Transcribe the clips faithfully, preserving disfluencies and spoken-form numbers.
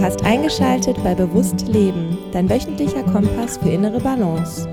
Du hast eingeschaltet bei Bewusst Leben, dein wöchentlicher Kompass für innere Balance.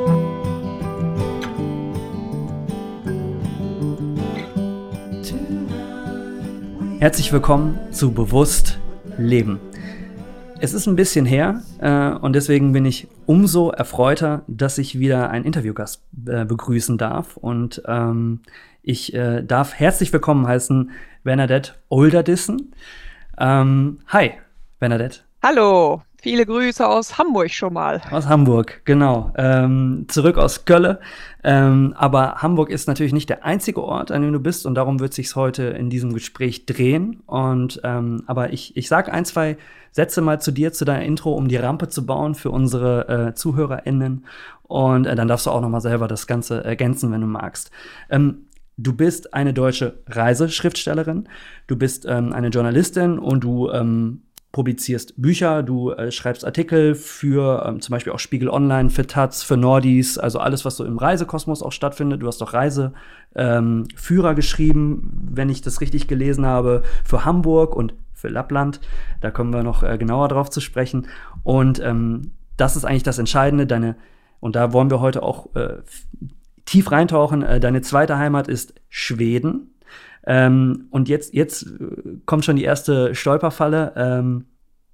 Herzlich willkommen zu Bewusst Leben. Es ist ein bisschen her äh, und deswegen bin ich umso erfreuter, dass ich wieder einen Interviewgast äh, begrüßen darf. Und ähm, ich äh, darf herzlich willkommen heißen Bernadette Olderdissen. Ähm, hi, Bernadette. Hallo, viele Grüße aus Hamburg schon mal. Aus Hamburg, genau. Ähm, zurück aus Kölle. Ähm, aber Hamburg ist natürlich nicht der einzige Ort, an dem du bist. Und darum wird sich's heute in diesem Gespräch drehen. Und ähm, aber ich, ich sage ein, zwei Sätze mal zu dir, zu deiner Intro, um die Rampe zu bauen für unsere äh, ZuhörerInnen. Und äh, dann darfst du auch noch mal selber das Ganze ergänzen, wenn du magst. Ähm, Du bist eine deutsche Reiseschriftstellerin, du bist ähm, eine Journalistin und du ähm, publizierst Bücher, du äh, schreibst Artikel für ähm, zum Beispiel auch Spiegel Online, für Taz, für Nordis, also alles, was so im Reisekosmos auch stattfindet. Du hast auch Reiseführer ähm, geschrieben, wenn ich das richtig gelesen habe, für Hamburg und für Lappland. Da kommen wir noch äh, genauer drauf zu sprechen. Und ähm, das ist eigentlich das Entscheidende, deine, und da wollen wir heute auch äh, tief reintauchen. Deine zweite Heimat ist Schweden. Ähm, und jetzt, jetzt kommt schon die erste Stolperfalle, ähm,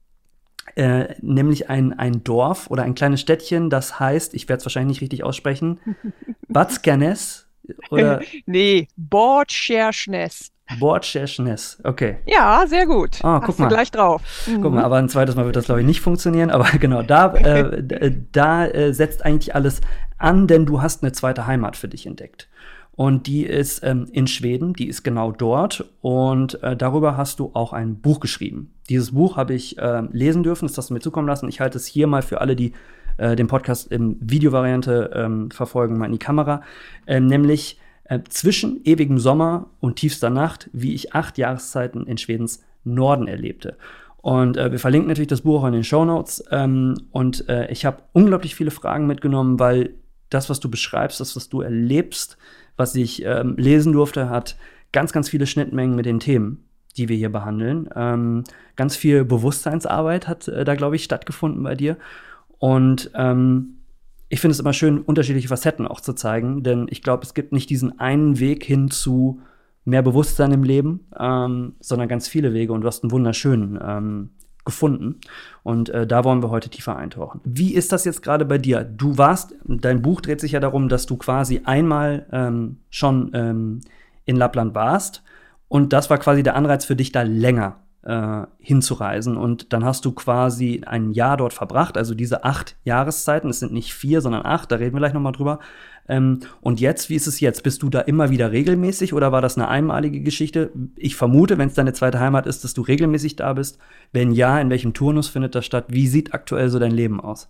äh, nämlich ein, ein Dorf oder ein kleines Städtchen, das heißt, ich werde es wahrscheinlich nicht richtig aussprechen, Batskernes oder Nee, Bordscherschnes. Bordscherschnes, okay. Ja, sehr gut. Ah, Hast guck du mal. gleich drauf. Guck Mhm. mal, aber ein zweites Mal wird das, glaube ich, nicht funktionieren. Aber genau, da, äh, d- da äh, setzt eigentlich alles an, denn du hast eine zweite Heimat für dich entdeckt. Und die ist ähm, in Schweden, die ist genau dort. Und äh, darüber hast du auch ein Buch geschrieben. Dieses Buch habe ich äh, lesen dürfen, das hast du mir zukommen lassen. Ich halte es hier mal für alle, die äh, den Podcast in Videovariante ähm, verfolgen, mal in die Kamera. Ähm, nämlich äh, Zwischen ewigem Sommer und tiefster Nacht, wie ich acht Jahreszeiten in Schwedens Norden erlebte. Und äh, wir verlinken natürlich das Buch auch in den Shownotes. Ähm, und äh, ich habe unglaublich viele Fragen mitgenommen, weil das, was du beschreibst, das, was du erlebst, was ich ähm, lesen durfte, hat ganz, ganz viele Schnittmengen mit den Themen, die wir hier behandeln. Ähm, ganz viel Bewusstseinsarbeit hat äh, da, glaube ich, stattgefunden bei dir. Und ähm, ich finde es immer schön, unterschiedliche Facetten auch zu zeigen, denn ich glaube, es gibt nicht diesen einen Weg hin zu mehr Bewusstsein im Leben, ähm, sondern ganz viele Wege und du hast einen wunderschönen ähm, gefunden. Und äh, da wollen wir heute tiefer eintauchen. Wie ist das jetzt gerade bei dir? Du warst, dein Buch dreht sich ja darum, dass du quasi einmal ähm, schon ähm, in Lappland warst und das war quasi der Anreiz für dich, da länger äh, hinzureisen. Und dann hast du quasi ein Jahr dort verbracht, also diese acht Jahreszeiten, es sind nicht vier, sondern acht, da reden wir gleich noch mal drüber. Ähm, und jetzt, wie ist es jetzt? Bist du da immer wieder regelmäßig oder war das eine einmalige Geschichte? Ich vermute, wenn es deine zweite Heimat ist, dass du regelmäßig da bist. Wenn ja, in welchem Turnus findet das statt? Wie sieht aktuell so dein Leben aus?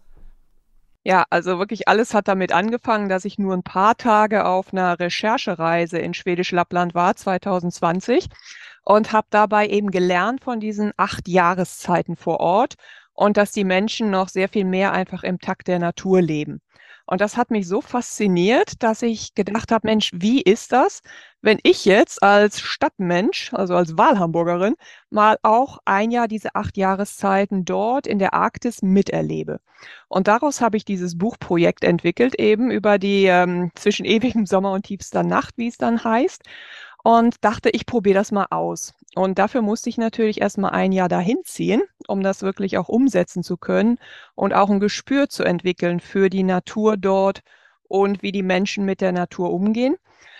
Ja, also wirklich alles hat damit angefangen, dass ich nur ein paar Tage auf einer Recherchereise in Schwedisch Lappland war, zwanzig zwanzig, und habe dabei eben gelernt von diesen acht Jahreszeiten vor Ort und dass die Menschen noch sehr viel mehr einfach im Takt der Natur leben. Und das hat mich so fasziniert, dass ich gedacht habe, Mensch, wie ist das, wenn ich jetzt als Stadtmensch, also als Wahlhamburgerin, mal auch ein Jahr diese acht Jahreszeiten dort in der Arktis miterlebe? Und daraus habe ich dieses Buchprojekt entwickelt, eben über die ähm, zwischen ewigem Sommer und tiefster Nacht, wie es dann heißt. Und dachte, ich probiere das mal aus. Und dafür musste ich natürlich erst mal ein Jahr dahin ziehen, um das wirklich auch umsetzen zu können und auch ein Gespür zu entwickeln für die Natur dort und wie die Menschen mit der Natur umgehen.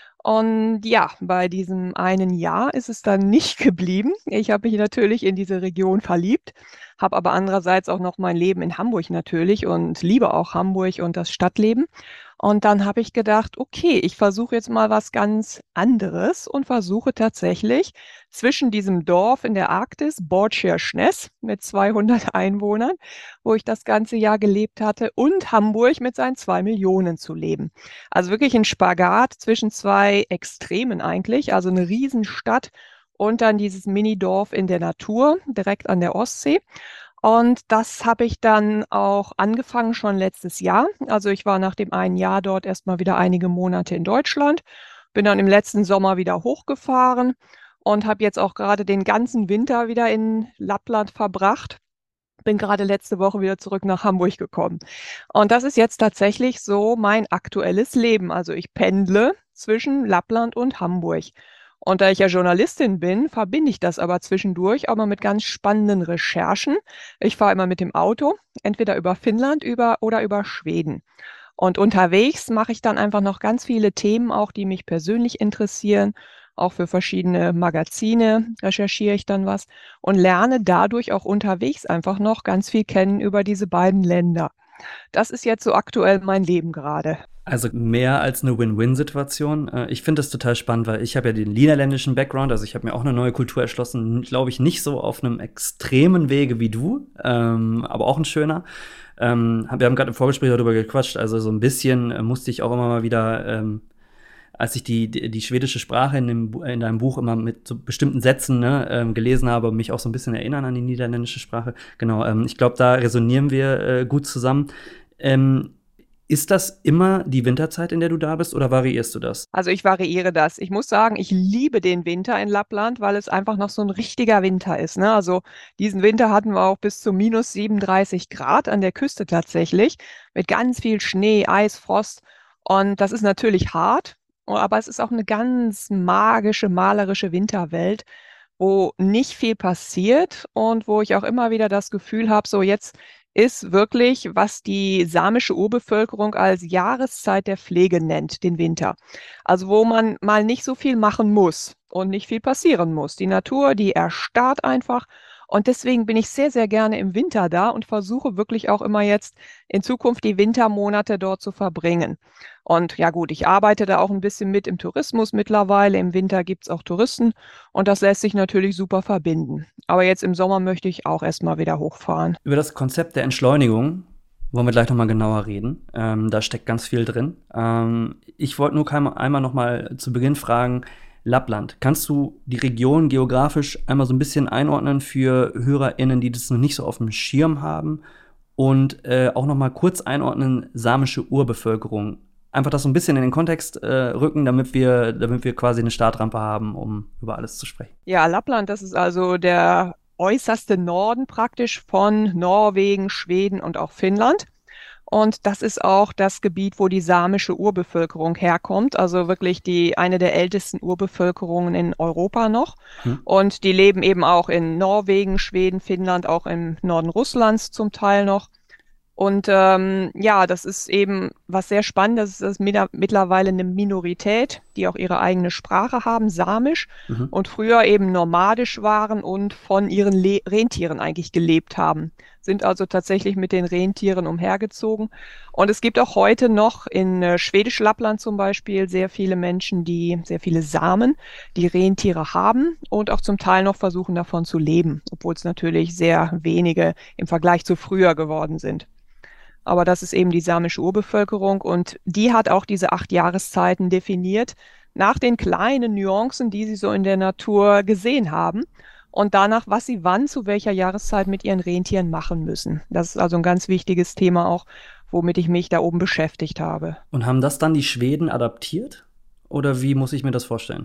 Und ja, bei diesem einen Jahr ist es dann nicht geblieben. Ich habe mich natürlich in diese Region verliebt, habe aber andererseits auch noch mein Leben in Hamburg natürlich und liebe auch Hamburg und das Stadtleben. Und dann habe ich gedacht, okay, ich versuche jetzt mal was ganz anderes und versuche tatsächlich zwischen diesem Dorf in der Arktis, Bordscherschnes, mit zweihundert Einwohnern, wo ich das ganze Jahr gelebt hatte, und Hamburg mit seinen zwei Millionen zu leben. Also wirklich ein Spagat zwischen zwei Extremen eigentlich, also eine Riesenstadt und dann dieses Mini-Dorf in der Natur, direkt an der Ostsee. Und das habe ich dann auch angefangen schon letztes Jahr. Also ich war nach dem einen Jahr dort erstmal wieder einige Monate in Deutschland, bin dann im letzten Sommer wieder hochgefahren und habe jetzt auch gerade den ganzen Winter wieder in Lappland verbracht. Bin gerade letzte Woche wieder zurück nach Hamburg gekommen. Und das ist jetzt tatsächlich so mein aktuelles Leben. Also ich pendle zwischen Lappland und Hamburg. Und da ich ja Journalistin bin, verbinde ich das aber zwischendurch auch mal mit ganz spannenden Recherchen. Ich fahre immer mit dem Auto, entweder über Finnland über, oder über Schweden. Und unterwegs mache ich dann einfach noch ganz viele Themen auch, die mich persönlich interessieren. Auch für verschiedene Magazine recherchiere ich dann was und lerne dadurch auch unterwegs einfach noch ganz viel kennen über diese beiden Länder. Das ist jetzt so aktuell mein Leben gerade. Also mehr als eine Win-Win-Situation. Äh, Ich finde das total spannend, weil ich habe ja den niederländischen Background, also ich habe mir auch eine neue Kultur erschlossen, glaube ich, nicht so auf einem extremen Wege wie du, ähm, aber auch ein schöner. Ähm, wir haben gerade im Vorgespräch darüber gequatscht, also so ein bisschen äh, musste ich auch immer mal wieder, ähm, als ich die, die, die schwedische Sprache in, dem, Bu- in deinem Buch immer mit so bestimmten Sätzen ne, ähm, gelesen habe, mich auch so ein bisschen erinnern an die niederländische Sprache. Genau, ähm, ich glaube, da resonieren wir äh, gut zusammen. Ähm, Ist das immer die Winterzeit, in der du da bist, oder variierst du das? Also ich variiere das. Ich muss sagen, ich liebe den Winter in Lappland, weil es einfach noch so ein richtiger Winter ist. Ne? Also diesen Winter hatten wir auch bis zu minus siebenunddreißig Grad an der Küste tatsächlich, mit ganz viel Schnee, Eis, Frost. Und das ist natürlich hart, aber es ist auch eine ganz magische, malerische Winterwelt, wo nicht viel passiert und wo ich auch immer wieder das Gefühl habe, so jetzt ist wirklich, was die samische Urbevölkerung als Jahreszeit der Pflege nennt, den Winter. Also wo man mal nicht so viel machen muss und nicht viel passieren muss. Die Natur, die erstarrt einfach. Und deswegen bin ich sehr, sehr gerne im Winter da und versuche wirklich auch immer jetzt in Zukunft die Wintermonate dort zu verbringen. Und ja gut, ich arbeite da auch ein bisschen mit im Tourismus mittlerweile. Im Winter gibt es auch Touristen und das lässt sich natürlich super verbinden. Aber jetzt im Sommer möchte ich auch erstmal wieder hochfahren. Über das Konzept der Entschleunigung wollen wir gleich noch mal genauer reden. Ähm, da steckt ganz viel drin. Ähm, ich wollte nur kein, einmal noch mal zu Beginn fragen, Lappland, kannst du die Region geografisch einmal so ein bisschen einordnen für HörerInnen, die das noch nicht so auf dem Schirm haben? Und äh, auch noch mal kurz einordnen, samische Urbevölkerung. Einfach das so ein bisschen in den Kontext äh, rücken, damit wir, damit wir quasi eine Startrampe haben, um über alles zu sprechen. Ja, Lappland, das ist also der äußerste Norden praktisch von Norwegen, Schweden und auch Finnland. Und das ist auch das Gebiet, wo die samische Urbevölkerung herkommt, also wirklich die eine der ältesten Urbevölkerungen in Europa noch. Hm. Und die leben eben auch in Norwegen, Schweden, Finnland, auch im Norden Russlands zum Teil noch. Und ähm, ja, das ist eben was sehr Spannendes. Das ist mit- mittlerweile eine Minorität, die auch ihre eigene Sprache haben, Samisch, Mhm. und früher eben nomadisch waren und von ihren Le Rentieren eigentlich gelebt haben. Sind also tatsächlich mit den Rentieren umhergezogen. Und es gibt auch heute noch in äh, Schwedisch Lappland zum Beispiel sehr viele Menschen, die, sehr viele Samen, die Rentiere haben und auch zum Teil noch versuchen davon zu leben, obwohl es natürlich sehr wenige im Vergleich zu früher geworden sind. Aber das ist eben die samische Urbevölkerung und die hat auch diese acht Jahreszeiten definiert nach den kleinen Nuancen, die sie so in der Natur gesehen haben und danach, was sie wann zu welcher Jahreszeit mit ihren Rentieren machen müssen. Das ist also ein ganz wichtiges Thema auch, womit ich mich da oben beschäftigt habe. Und haben das dann die Schweden adaptiert? Oder wie muss ich mir das vorstellen?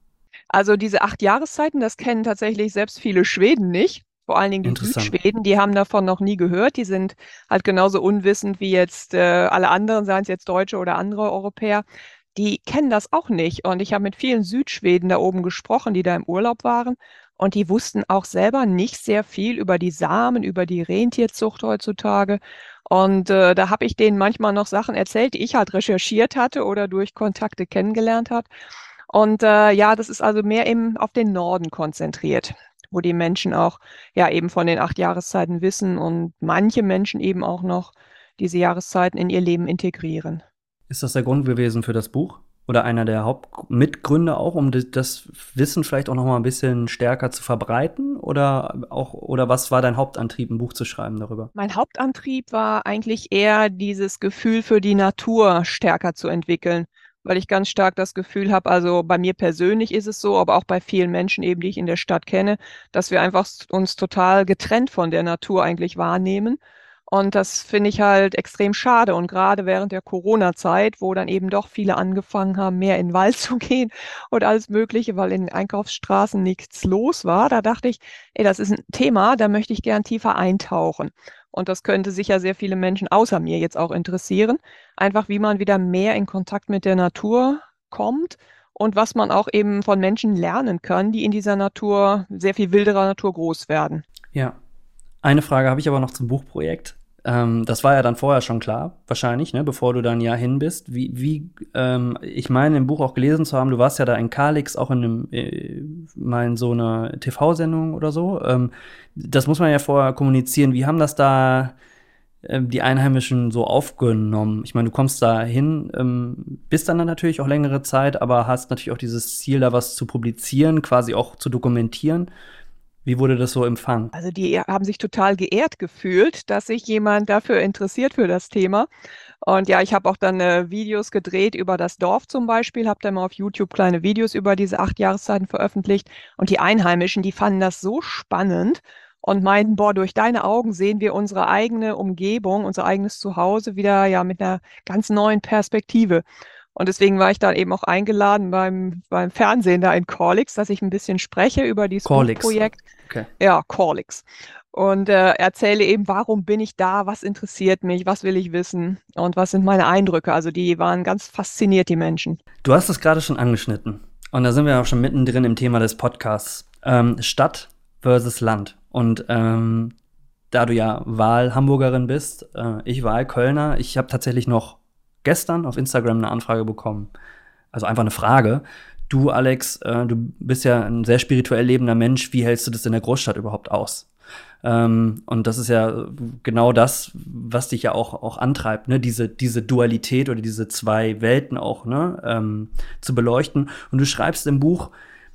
Also diese acht Jahreszeiten, das kennen tatsächlich selbst viele Schweden nicht. Vor allen Dingen die Interessant. Südschweden, die haben davon noch nie gehört. Die sind halt genauso unwissend wie jetzt äh, alle anderen, seien es jetzt Deutsche oder andere Europäer. Die kennen das auch nicht. Und ich habe mit vielen Südschweden da oben gesprochen, die da im Urlaub waren. Und die wussten auch selber nicht sehr viel über die Samen, über die Rentierzucht heutzutage. Und äh, da habe ich denen manchmal noch Sachen erzählt, die ich halt recherchiert hatte oder durch Kontakte kennengelernt habe. Und äh, ja, das ist also mehr eben auf den Norden konzentriert, wo die Menschen auch ja eben von den acht Jahreszeiten wissen und manche Menschen eben auch noch diese Jahreszeiten in ihr Leben integrieren. Ist das der Grund gewesen für das Buch? Oder einer der Hauptmitgründe auch, um das- das Wissen vielleicht auch noch mal ein bisschen stärker zu verbreiten? Oder auch, oder was war dein Hauptantrieb, ein Buch zu schreiben darüber? Mein Hauptantrieb war eigentlich eher dieses Gefühl für die Natur stärker zu entwickeln, weil ich ganz stark das Gefühl habe, also bei mir persönlich ist es so, aber auch bei vielen Menschen eben, die ich in der Stadt kenne, dass wir einfach s- uns total getrennt von der Natur eigentlich wahrnehmen. Und das finde ich halt extrem schade. Und gerade während der Corona-Zeit, wo dann eben doch viele angefangen haben, mehr in den Wald zu gehen und alles Mögliche, weil in den Einkaufsstraßen nichts los war, da dachte ich, ey, das ist ein Thema, da möchte ich gern tiefer eintauchen. Und das könnte sicher sehr viele Menschen außer mir jetzt auch interessieren. Einfach, wie man wieder mehr in Kontakt mit der Natur kommt und was man auch eben von Menschen lernen kann, die in dieser Natur, sehr viel wilderer Natur groß werden. Ja. Eine Frage habe ich aber noch zum Buchprojekt. Ähm, das war ja dann vorher schon klar, wahrscheinlich, ne, bevor du dann ja hin bist. Wie, wie ähm, ich meine, im Buch auch gelesen zu haben, du warst ja da in Kalix, auch in einem, äh, mal in so einer T V-Sendung oder so. Ähm, das muss man ja vorher kommunizieren. Wie haben das da äh, die Einheimischen so aufgenommen? Ich meine, du kommst da hin, ähm, bist dann, dann natürlich auch längere Zeit, aber hast natürlich auch dieses Ziel, da was zu publizieren, quasi auch zu dokumentieren. Wie wurde das so empfangen? Also die haben sich total geehrt gefühlt, dass sich jemand dafür interessiert für das Thema. Und ja, ich habe auch dann äh, Videos gedreht über das Dorf zum Beispiel, habe dann mal auf YouTube kleine Videos über diese acht Jahreszeiten veröffentlicht. Und die Einheimischen, die fanden das so spannend und meinten, boah, durch deine Augen sehen wir unsere eigene Umgebung, unser eigenes Zuhause wieder ja mit einer ganz neuen Perspektive. Und deswegen war ich dann eben auch eingeladen beim, beim Fernsehen da in Korlix, dass ich ein bisschen spreche über dieses Korlix. Buchprojekt. Okay. Ja, Korlix. Und äh, erzähle eben, warum bin ich da, was interessiert mich, was will ich wissen und was sind meine Eindrücke. Also die waren ganz fasziniert, die Menschen. Du hast es gerade schon angeschnitten. Und da sind wir auch schon mittendrin im Thema des Podcasts. Ähm, Stadt versus Land. Und ähm, da du ja Wahl-Hamburgerin bist, äh, ich Wahl-Kölner, ich habe tatsächlich noch gestern auf Instagram eine Anfrage bekommen. Also einfach eine Frage. Du, Alex, äh, du bist ja ein sehr spirituell lebender Mensch. Wie hältst du das in der Großstadt überhaupt aus? Ähm, und das ist ja genau das, was dich ja auch, auch antreibt, ne? Diese, diese Dualität oder diese zwei Welten auch, ne? ähm, zu beleuchten. Und du schreibst im Buch,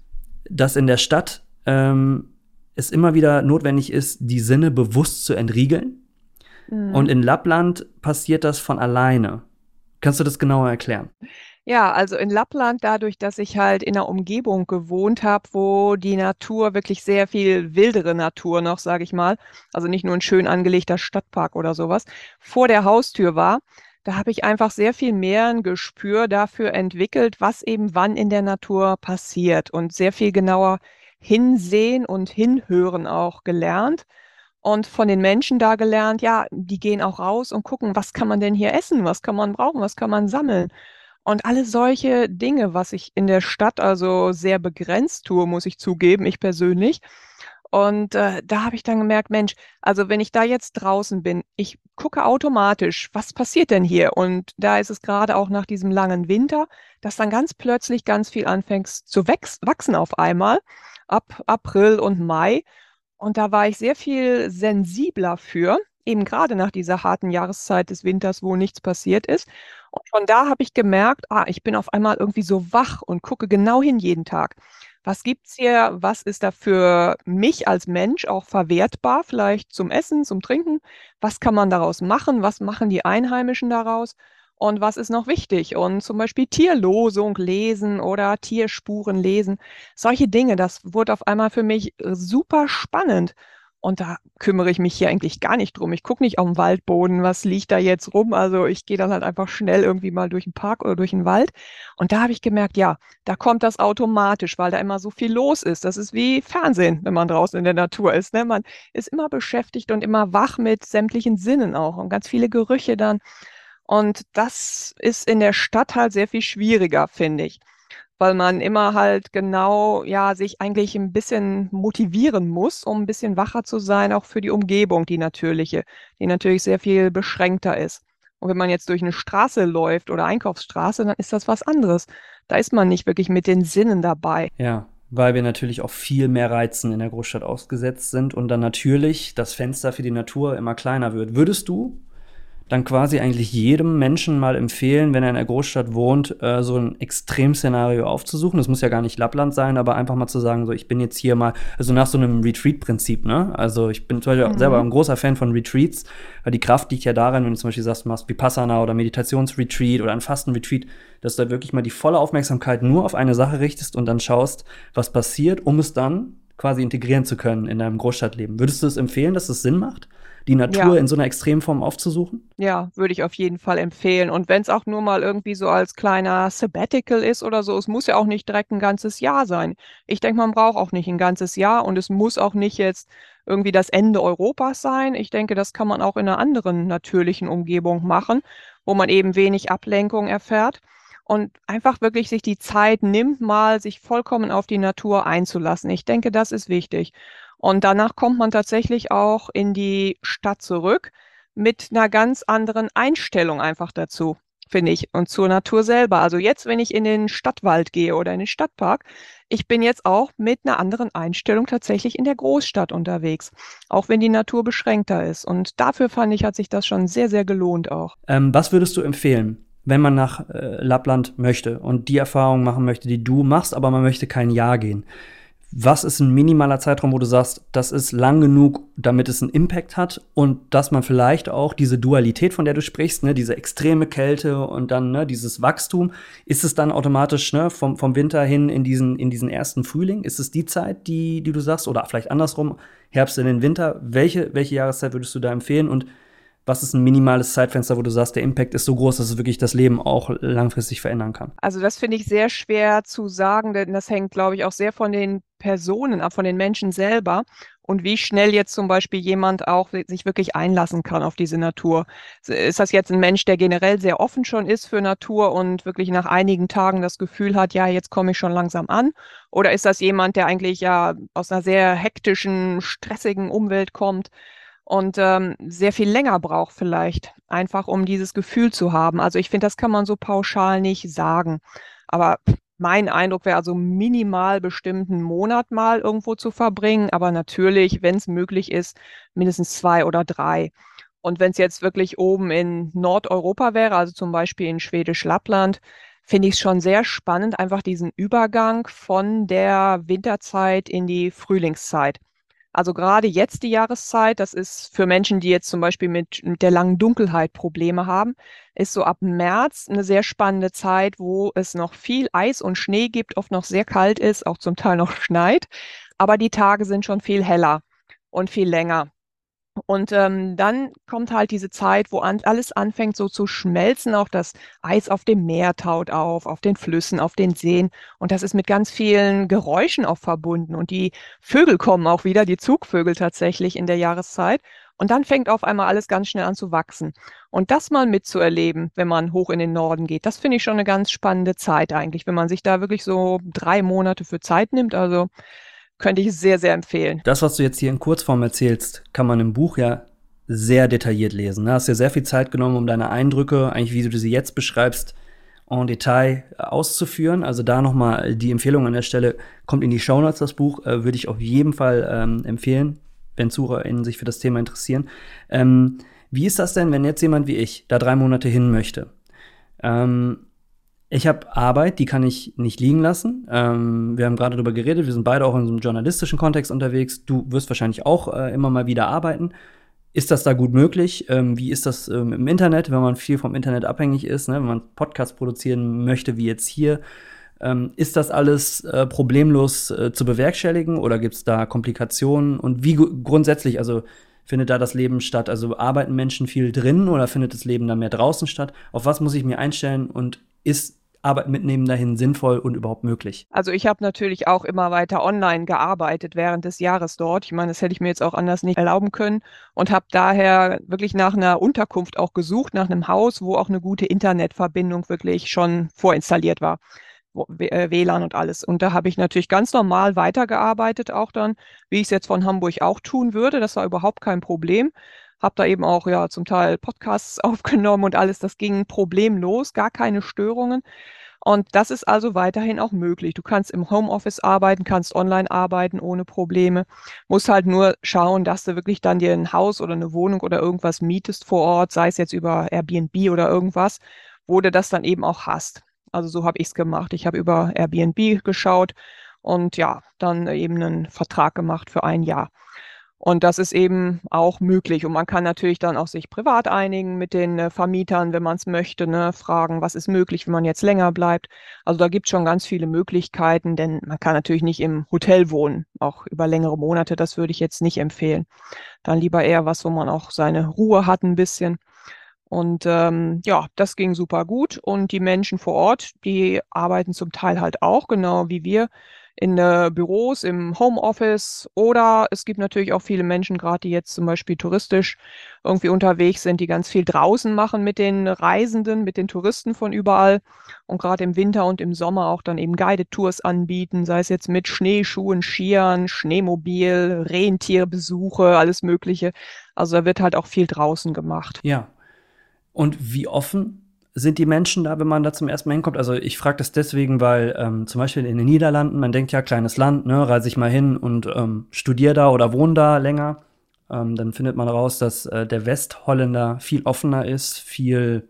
dass in der Stadt ähm, es immer wieder notwendig ist, die Sinne bewusst zu entriegeln. Mhm. Und in Lappland passiert das von alleine. Kannst du das genauer erklären? Ja, also in Lappland, dadurch, dass ich halt in einer Umgebung gewohnt habe, wo die Natur wirklich sehr viel wildere Natur noch, sage ich mal, also nicht nur ein schön angelegter Stadtpark oder sowas, vor der Haustür war, da habe ich einfach sehr viel mehr ein Gespür dafür entwickelt, was eben wann in der Natur passiert und sehr viel genauer hinsehen und hinhören auch gelernt. Und von den Menschen da gelernt, ja, die gehen auch raus und gucken, was kann man denn hier essen, was kann man brauchen, was kann man sammeln. Und alle solche Dinge, was ich in der Stadt also sehr begrenzt tue, muss ich zugeben, ich persönlich. Und äh, da habe ich dann gemerkt, Mensch, also wenn ich da jetzt draußen bin, ich gucke automatisch, was passiert denn hier? Und da ist es gerade auch nach diesem langen Winter, dass dann ganz plötzlich ganz viel anfängt zu wächs- wachsen auf einmal, ab April und Mai. Und da war ich sehr viel sensibler für, eben gerade nach dieser harten Jahreszeit des Winters, wo nichts passiert ist. Und von da habe ich gemerkt, ah, ich bin auf einmal irgendwie so wach und gucke genau hin jeden Tag. Was gibt's hier? Was ist da für mich als Mensch auch verwertbar? Vielleicht zum Essen, zum Trinken? Was kann man daraus machen? Was machen die Einheimischen daraus? Und was ist noch wichtig? Und zum Beispiel Tierlosung lesen oder Tierspuren lesen. Solche Dinge, das wurde auf einmal für mich äh, super spannend. Und da kümmere ich mich hier eigentlich gar nicht drum. Ich gucke nicht auf den Waldboden, was liegt da jetzt rum. Also ich gehe dann halt einfach schnell irgendwie mal durch den Park oder durch den Wald. Und da habe ich gemerkt, ja, da kommt das automatisch, weil da immer so viel los ist. Das ist wie Fernsehen, wenn man draußen in der Natur ist, ne? Man ist immer beschäftigt und immer wach mit sämtlichen Sinnen auch und ganz viele Gerüche dann. Und das ist in der Stadt halt sehr viel schwieriger, finde ich, weil man immer halt genau, ja, sich eigentlich ein bisschen motivieren muss, um ein bisschen wacher zu sein, auch für die Umgebung, die natürliche, die natürlich sehr viel beschränkter ist. Und wenn man jetzt durch eine Straße läuft oder Einkaufsstraße, dann ist das was anderes. Da ist man nicht wirklich mit den Sinnen dabei. Ja, weil wir natürlich auch viel mehr Reizen in der Großstadt ausgesetzt sind und dann natürlich das Fenster für die Natur immer kleiner wird. Würdest du dann quasi eigentlich jedem Menschen mal empfehlen, wenn er in einer Großstadt wohnt, äh, so ein Extremszenario aufzusuchen? Das muss ja gar nicht Lappland sein, aber einfach mal zu sagen, so ich bin jetzt hier mal, also nach so einem Retreat-Prinzip, ne? Also ich bin zum Beispiel mhm. selber ein großer Fan von Retreats, weil die Kraft liegt ja darin, wenn du zum Beispiel sagst, du machst Vipassana oder Meditationsretreat oder ein Fastenretreat, dass du da wirklich mal die volle Aufmerksamkeit nur auf eine Sache richtest und dann schaust, was passiert, um es dann quasi integrieren zu können in deinem Großstadtleben. Würdest du es empfehlen, dass es Sinn macht, die Natur Ja. in so einer Extremform aufzusuchen? Ja, würde ich auf jeden Fall empfehlen. Und wenn es auch nur mal irgendwie so als kleiner Sabbatical ist oder so, es muss ja auch nicht direkt ein ganzes Jahr sein. Ich denke, man braucht auch nicht ein ganzes Jahr und es muss auch nicht jetzt irgendwie das Ende Europas sein. Ich denke, das kann man auch in einer anderen natürlichen Umgebung machen, wo man eben wenig Ablenkung erfährt und einfach wirklich sich die Zeit nimmt, mal sich vollkommen auf die Natur einzulassen. Ich denke, das ist wichtig. Und danach kommt man tatsächlich auch in die Stadt zurück mit einer ganz anderen Einstellung einfach dazu, finde ich, und zur Natur selber. Also jetzt, wenn ich in den Stadtwald gehe oder in den Stadtpark, ich bin jetzt auch mit einer anderen Einstellung tatsächlich in der Großstadt unterwegs, auch wenn die Natur beschränkter ist. Und dafür fand ich, hat sich das schon sehr, sehr gelohnt auch. Ähm, was würdest du empfehlen, wenn man nach äh, Lappland möchte und die Erfahrung machen möchte, die du machst, aber man möchte kein Jahr gehen? Was ist ein minimaler Zeitraum, wo du sagst, das ist lang genug, damit es einen Impact hat und dass man vielleicht auch diese Dualität, von der du sprichst, ne, diese extreme Kälte und dann ne, dieses Wachstum, ist es dann automatisch ne, vom, vom Winter hin in diesen, in diesen ersten Frühling? Ist es die Zeit, die, die du sagst, oder vielleicht andersrum, Herbst in den Winter? Welche, welche Jahreszeit würdest du da empfehlen und was ist ein minimales Zeitfenster, wo du sagst, der Impact ist so groß, dass es wirklich das Leben auch langfristig verändern kann? Also das finde ich sehr schwer zu sagen, denn das hängt, glaube ich, auch sehr von den Personen ab, von den Menschen selber und wie schnell jetzt zum Beispiel jemand auch wi- sich wirklich einlassen kann auf diese Natur. S- Ist das jetzt ein Mensch, der generell sehr offen schon ist für Natur und wirklich nach einigen Tagen das Gefühl hat, ja, jetzt komme ich schon langsam an? Oder ist das jemand, der eigentlich ja aus einer sehr hektischen, stressigen Umwelt kommt? Und ähm, sehr viel länger braucht vielleicht, einfach um dieses Gefühl zu haben. Also ich finde, das kann man so pauschal nicht sagen. Aber mein Eindruck wäre also minimal bestimmt einen Monat mal irgendwo zu verbringen, aber natürlich, wenn es möglich ist, mindestens zwei oder drei. Und wenn es jetzt wirklich oben in Nordeuropa wäre, also zum Beispiel in Schwedisch Lappland, finde ich es schon sehr spannend, einfach diesen Übergang von der Winterzeit in die Frühlingszeit. Also gerade jetzt die Jahreszeit, das ist für Menschen, die jetzt zum Beispiel mit, mit der langen Dunkelheit Probleme haben, ist so ab März eine sehr spannende Zeit, wo es noch viel Eis und Schnee gibt, oft noch sehr kalt ist, auch zum Teil noch schneit, aber die Tage sind schon viel heller und viel länger. Und ähm, dann kommt halt diese Zeit, wo an, alles anfängt so zu schmelzen. Auch das Eis auf dem Meer taut auf, auf den Flüssen, auf den Seen. Und das ist mit ganz vielen Geräuschen auch verbunden. Und die Vögel kommen auch wieder, die Zugvögel tatsächlich in der Jahreszeit. Und dann fängt auf einmal alles ganz schnell an zu wachsen. Und das mal mitzuerleben, wenn man hoch in den Norden geht, das finde ich schon eine ganz spannende Zeit eigentlich, wenn man sich da wirklich so drei Monate für Zeit nimmt. Also könnte ich sehr, sehr empfehlen. Das, was du jetzt hier in Kurzform erzählst, kann man im Buch ja sehr detailliert lesen. Du hast dir sehr viel Zeit genommen, um deine Eindrücke, eigentlich wie du sie jetzt beschreibst, en Detail auszuführen. Also da nochmal die Empfehlung an der Stelle, kommt in die Shownotes das Buch, äh, würde ich auf jeden Fall ähm, empfehlen, wenn ZuhörerInnen sich für das Thema interessieren. Ähm, wie ist das denn, wenn jetzt jemand wie ich da drei Monate hin möchte? Ähm, Ich habe Arbeit, die kann ich nicht liegen lassen. Ähm, wir haben gerade darüber geredet, wir sind beide auch in so einem journalistischen Kontext unterwegs. Du wirst wahrscheinlich auch äh, immer mal wieder arbeiten. Ist das da gut möglich? Ähm, wie ist das ähm, im Internet, wenn man viel vom Internet abhängig ist, ne? Wenn man Podcasts produzieren möchte, wie jetzt hier? Ähm, ist das alles äh, problemlos äh, zu bewerkstelligen oder gibt es da Komplikationen? Und wie gu- grundsätzlich, also findet da das Leben statt? Also arbeiten Menschen viel drin oder findet das Leben da mehr draußen statt? Auf was muss ich mir einstellen und ist Arbeit mitnehmen dahin sinnvoll und überhaupt möglich? Also ich habe natürlich auch immer weiter online gearbeitet während des Jahres dort. Ich meine, das hätte ich mir jetzt auch anders nicht erlauben können und habe daher wirklich nach einer Unterkunft auch gesucht, nach einem Haus, wo auch eine gute Internetverbindung wirklich schon vorinstalliert war, wo- W- äh, W L A N und alles. Und da habe ich natürlich ganz normal weitergearbeitet, auch dann, wie ich es jetzt von Hamburg auch tun würde. Das war überhaupt kein Problem. Habe da eben auch ja zum Teil Podcasts aufgenommen und alles. Das ging problemlos, gar keine Störungen. Und das ist also weiterhin auch möglich. Du kannst im Homeoffice arbeiten, kannst online arbeiten ohne Probleme. Musst halt nur schauen, dass du wirklich dann dir ein Haus oder eine Wohnung oder irgendwas mietest vor Ort, sei es jetzt über Airbnb oder irgendwas, wo du das dann eben auch hast. Also so habe ich es gemacht. Ich habe über Airbnb geschaut und ja, dann eben einen Vertrag gemacht für ein Jahr. Und das ist eben auch möglich. Und man kann natürlich dann auch sich privat einigen mit den äh, Vermietern, wenn man es möchte, ne? Fragen, was ist möglich, wenn man jetzt länger bleibt. Also da gibt es schon ganz viele Möglichkeiten, denn man kann natürlich nicht im Hotel wohnen, auch über längere Monate. Das würde ich jetzt nicht empfehlen. Dann lieber eher was, wo man auch seine Ruhe hat ein bisschen. Und ähm, ja, das ging super gut. Und die Menschen vor Ort, die arbeiten zum Teil halt auch, genau wie wir, in äh, Büros, im Homeoffice. Oder es gibt natürlich auch viele Menschen, gerade die jetzt zum Beispiel touristisch irgendwie unterwegs sind, die ganz viel draußen machen mit den Reisenden, mit den Touristen von überall. Und gerade im Winter und im Sommer auch dann eben Guided Tours anbieten, sei es jetzt mit Schneeschuhen, Skiern, Schneemobil, Rentierbesuche, alles Mögliche. Also da wird halt auch viel draußen gemacht. Ja. Und wie offen sind die Menschen da, wenn man da zum ersten Mal hinkommt? Also ich frage das deswegen, weil ähm, zum Beispiel in den Niederlanden, man denkt ja, kleines Land, ne, reise ich mal hin und ähm, studiere da oder wohne da länger. Ähm, dann findet man raus, dass äh, der Westholländer viel offener ist, viel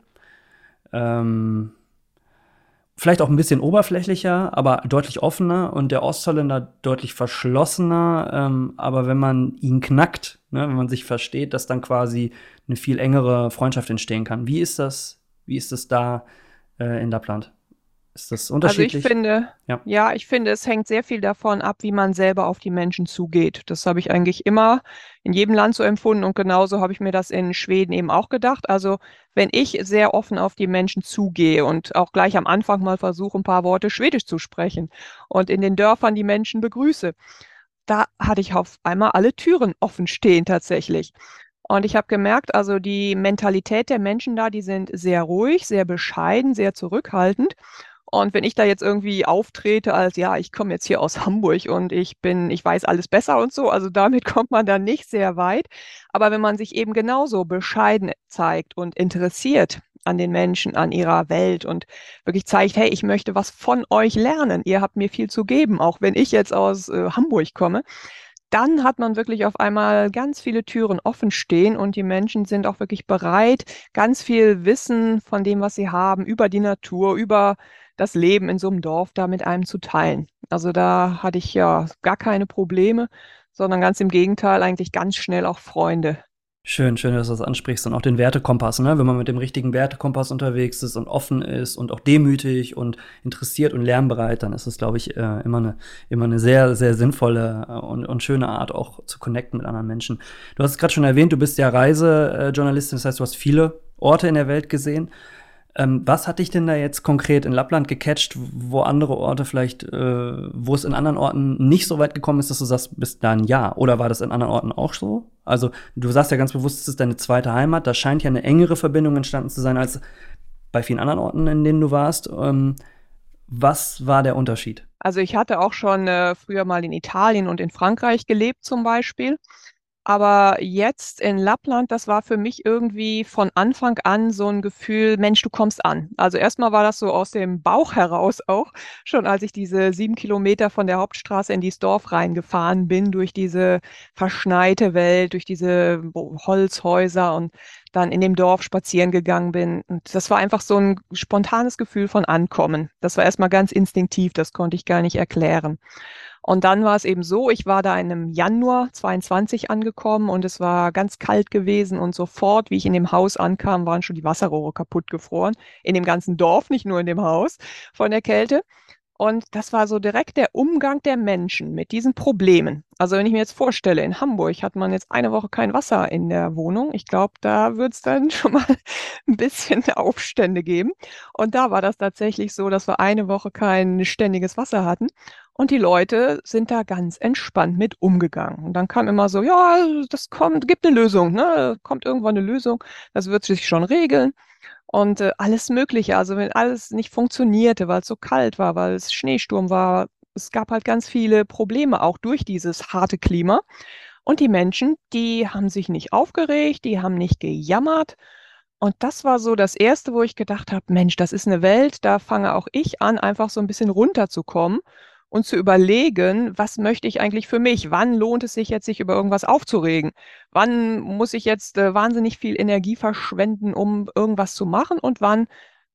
ähm, vielleicht auch ein bisschen oberflächlicher, aber deutlich offener und der Ostholländer deutlich verschlossener. Ähm, aber wenn man ihn knackt, ne, wenn man sich versteht, dass dann quasi eine viel engere Freundschaft entstehen kann. Wie ist das, wie ist das da äh, in Lappland? Ist das Also ich unterschiedlich? finde, Ja. ja, ich finde, es hängt sehr viel davon ab, wie man selber auf die Menschen zugeht. Das habe ich eigentlich immer in jedem Land so empfunden und genauso habe ich mir das in Schweden eben auch gedacht. Also wenn ich sehr offen auf die Menschen zugehe und auch gleich am Anfang mal versuche, ein paar Worte Schwedisch zu sprechen und in den Dörfern die Menschen begrüße, da hatte ich auf einmal alle Türen offen stehen tatsächlich. Und ich habe gemerkt, also die Mentalität der Menschen da, die sind sehr ruhig, sehr bescheiden, sehr zurückhaltend. Und wenn ich da jetzt irgendwie auftrete als, ja, ich komme jetzt hier aus Hamburg und ich bin, ich weiß alles besser und so, also damit kommt man dann nicht sehr weit. Aber wenn man sich eben genauso bescheiden zeigt und interessiert an den Menschen, an ihrer Welt und wirklich zeigt, hey, ich möchte was von euch lernen, ihr habt mir viel zu geben, auch wenn ich jetzt aus äh, Hamburg komme, dann hat man wirklich auf einmal ganz viele Türen offen stehen und die Menschen sind auch wirklich bereit, ganz viel Wissen von dem, was sie haben, über die Natur, über das Leben in so einem Dorf da mit einem zu teilen. Also da hatte ich ja gar keine Probleme, sondern ganz im Gegenteil, eigentlich ganz schnell auch Freunde. Schön, schön, dass du das ansprichst und auch den Wertekompass, ne? Wenn man mit dem richtigen Wertekompass unterwegs ist und offen ist und auch demütig und interessiert und lernbereit, dann ist es, glaube ich, äh, immer eine immer eine sehr, sehr sinnvolle äh, und, und schöne Art, auch zu connecten mit anderen Menschen. Du hast es gerade schon erwähnt, du bist ja Reisejournalistin, das heißt, du hast viele Orte in der Welt gesehen. Ähm, was hat dich denn da jetzt konkret in Lappland gecatcht, wo andere Orte vielleicht, äh, wo es in anderen Orten nicht so weit gekommen ist, dass du sagst, bis da ein Ja? Oder war das in anderen Orten auch so? Also, du sagst ja ganz bewusst, es ist deine zweite Heimat. Da scheint ja eine engere Verbindung entstanden zu sein als bei vielen anderen Orten, in denen du warst. Ähm, was war der Unterschied? Also ich hatte auch schon äh, früher mal in Italien und in Frankreich gelebt zum Beispiel. Aber jetzt in Lappland, das war für mich irgendwie von Anfang an so ein Gefühl, Mensch, du kommst an. Also erstmal war das so aus dem Bauch heraus auch, schon als ich diese sieben Kilometer von der Hauptstraße in dieses Dorf reingefahren bin, durch diese verschneite Welt, durch diese Holzhäuser und dann in dem Dorf spazieren gegangen bin. Und das war einfach so ein spontanes Gefühl von Ankommen. Das war erstmal ganz instinktiv, das konnte ich gar nicht erklären. Und dann war es eben so, ich war da im Januar zweiundzwanzig angekommen und es war ganz kalt gewesen und sofort, wie ich in dem Haus ankam, waren schon die Wasserrohre kaputt gefroren. In dem ganzen Dorf, nicht nur in dem Haus, von der Kälte. Und das war so direkt der Umgang der Menschen mit diesen Problemen. Also wenn ich mir jetzt vorstelle, in Hamburg hat man jetzt eine Woche kein Wasser in der Wohnung. Ich glaube, da wird es dann schon mal ein bisschen Aufstände geben. Und da war das tatsächlich so, dass wir eine Woche kein ständiges Wasser hatten. Und die Leute sind da ganz entspannt mit umgegangen. Und dann kam immer so, ja, das kommt, gibt eine Lösung, ne? Kommt irgendwann eine Lösung, das wird sich schon regeln. Und äh, alles Mögliche, also wenn alles nicht funktionierte, weil es so kalt war, weil es Schneesturm war, es gab halt ganz viele Probleme auch durch dieses harte Klima. Und die Menschen, die haben sich nicht aufgeregt, die haben nicht gejammert. Und das war so das Erste, wo ich gedacht habe, Mensch, das ist eine Welt, da fange auch ich an, einfach so ein bisschen runterzukommen und zu überlegen, was möchte ich eigentlich für mich? Wann lohnt es sich jetzt, sich über irgendwas aufzuregen? Wann muss ich jetzt äh, wahnsinnig viel Energie verschwenden, um irgendwas zu machen? Und wann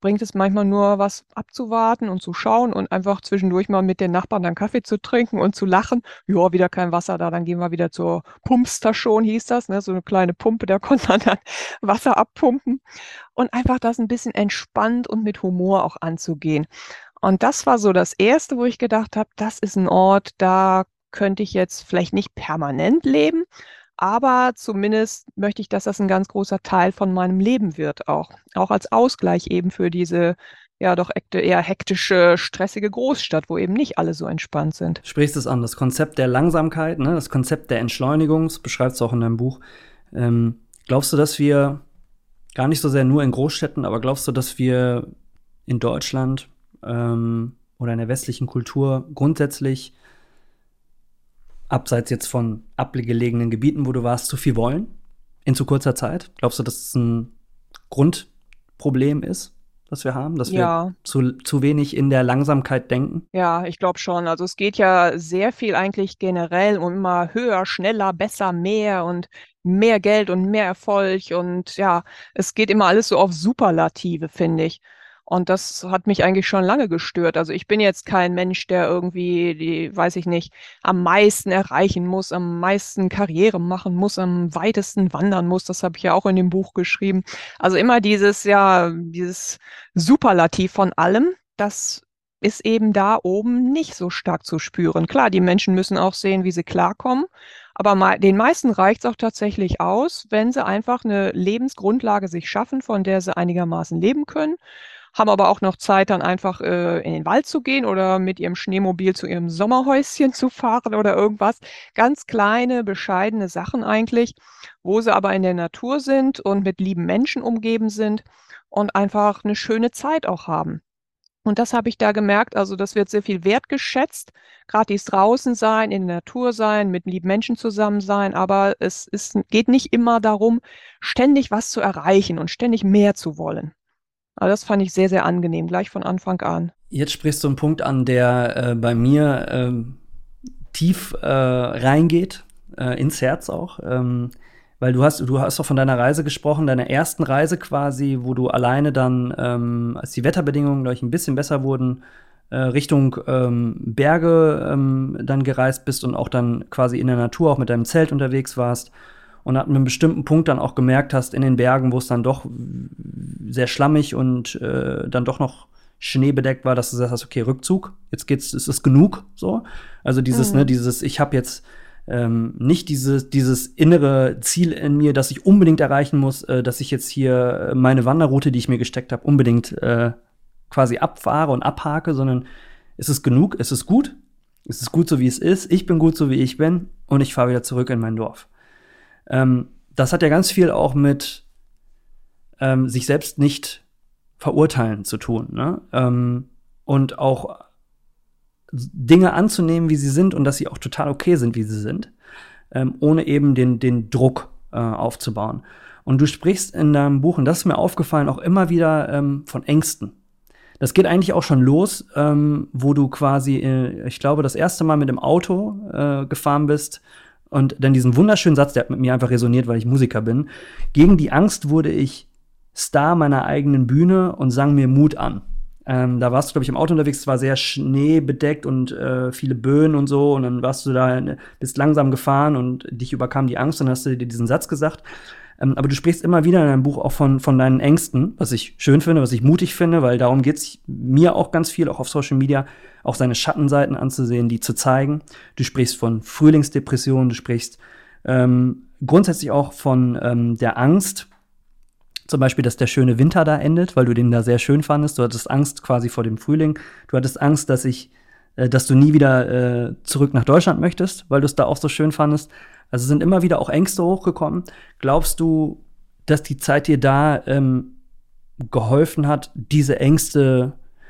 bringt es manchmal nur was abzuwarten und zu schauen und einfach zwischendurch mal mit den Nachbarn dann Kaffee zu trinken und zu lachen. Ja, wieder kein Wasser da, dann gehen wir wieder zur Pumpstation, hieß das, ne? So eine kleine Pumpe, da konnte man dann Wasser abpumpen und einfach das ein bisschen entspannt und mit Humor auch anzugehen. Und das war so das Erste, wo ich gedacht habe, das ist ein Ort, da könnte ich jetzt vielleicht nicht permanent leben, aber zumindest möchte ich, dass das ein ganz großer Teil von meinem Leben wird auch. Auch als Ausgleich eben für diese, ja doch ekte eher hektische, stressige Großstadt, wo eben nicht alle so entspannt sind. Sprichst es an, das Konzept der Langsamkeit, ne, das Konzept der Entschleunigung, das beschreibst du auch in deinem Buch. Ähm, glaubst du, dass wir, gar nicht so sehr nur in Großstädten, aber glaubst du, dass wir in Deutschland ähm, oder in der westlichen Kultur grundsätzlich, abseits jetzt von abgelegenen Gebieten, wo du warst, zu viel wollen in zu kurzer Zeit? Glaubst du, dass es ein Grundproblem ist, das wir haben, dass Ja. wir zu, zu wenig in der Langsamkeit denken? Ja, ich glaube schon. Also, es geht ja sehr viel eigentlich generell um immer höher, schneller, besser, mehr und mehr Geld und mehr Erfolg und ja, es geht immer alles so auf Superlative, finde ich. Und das hat mich eigentlich schon lange gestört. Also, ich bin jetzt kein Mensch, der irgendwie die weiß ich nicht, am meisten erreichen muss, am meisten Karriere machen muss, am weitesten wandern muss. Das habe ich ja auch in dem Buch geschrieben. Also, immer dieses ja, dieses Superlativ von allem, das ist eben da oben nicht so stark zu spüren. Klar, die Menschen müssen auch sehen, wie sie klarkommen, aber mei den meisten reicht's auch tatsächlich aus, wenn sie einfach 'ne Lebensgrundlage sich schaffen, von der sie einigermaßen leben können, haben aber auch noch Zeit, dann einfach, äh, in den Wald zu gehen oder mit ihrem Schneemobil zu ihrem Sommerhäuschen zu fahren oder irgendwas. Ganz kleine, bescheidene Sachen eigentlich, wo sie aber in der Natur sind und mit lieben Menschen umgeben sind und einfach 'ne schöne Zeit auch haben. Und das habe ich da gemerkt, also, das wird sehr viel wertgeschätzt, grad dieses draußen sein, in der Natur sein, mit lieben Menschen zusammen sein, aber es ist geht nicht immer darum, ständig was zu erreichen und ständig mehr zu wollen. Also, das fand ich sehr, sehr angenehm, gleich von Anfang an. Jetzt sprichst du 'n Punkt an, der äh, bei mir ähm, tief äh, reingeht, äh, ins Herz auch. Ähm, weil du hast, du hast auch von deiner Reise gesprochen, deiner ersten Reise quasi, wo du alleine dann, ähm, als die Wetterbedingungen, glaube ich, ein bisschen besser wurden, äh, Richtung ähm, Berge ähm, dann gereist bist und auch dann quasi in der Natur auch mit deinem Zelt unterwegs warst. Und ab einem bestimmten Punkt dann auch gemerkt hast in den Bergen, wo es dann doch sehr schlammig und äh, dann doch noch schneebedeckt war, dass du gesagt hast, okay, Rückzug, jetzt geht's, es ist genug, so. Also dieses, Mhm. ne, dieses, ich habe jetzt ähm, nicht dieses, dieses innere Ziel in mir, das ich unbedingt erreichen muss, äh, dass ich jetzt hier meine Wanderroute, die ich mir gesteckt habe, unbedingt äh, quasi abfahre und abhake, sondern es ist genug, es ist gut, es ist gut so, wie es ist, ich bin gut so, wie ich bin und ich fahre wieder zurück in mein Dorf. Ähm, das hat ja ganz viel auch mit ähm, sich selbst nicht verurteilen zu tun, ne? Ähm, und auch Dinge anzunehmen, wie sie sind und dass sie auch total okay sind, wie sie sind, ähm, ohne eben den, den Druck äh, aufzubauen. Und du sprichst in deinem Buch, und das ist mir aufgefallen, auch immer wieder ähm, von Ängsten. Das geht eigentlich auch schon los, ähm, wo du quasi, äh, ich glaube, das erste Mal mit dem Auto äh, gefahren bist. Und dann diesen wunderschönen Satz, der hat mit mir einfach resoniert, weil ich Musiker bin. Gegen die Angst wurde ich Star meiner eigenen Bühne und sang mir Mut an. Ähm, da warst du, glaube ich, im Auto unterwegs, es war sehr schneebedeckt und äh, viele Böen und so. Und dann warst du da, bist langsam gefahren und dich überkam die Angst und hast du dir diesen Satz gesagt. Ähm, aber du sprichst immer wieder in deinem Buch auch von, von deinen Ängsten, was ich schön finde, was ich mutig finde, weil darum geht's mir auch ganz viel, auch auf Social Media, auch seine Schattenseiten anzusehen, die zu zeigen. Du sprichst von Frühlingsdepressionen, du sprichst ähm, grundsätzlich auch von ähm, der Angst, zum Beispiel, dass der schöne Winter da endet, weil du den da sehr schön fandest. Du hattest Angst quasi vor dem Frühling. Du hattest Angst, dass ich, äh, dass du nie wieder äh, zurück nach Deutschland möchtest, weil du es da auch so schön fandest. Also sind immer wieder auch Ängste hochgekommen. Glaubst du, dass die Zeit dir da ähm, geholfen hat, diese Ängste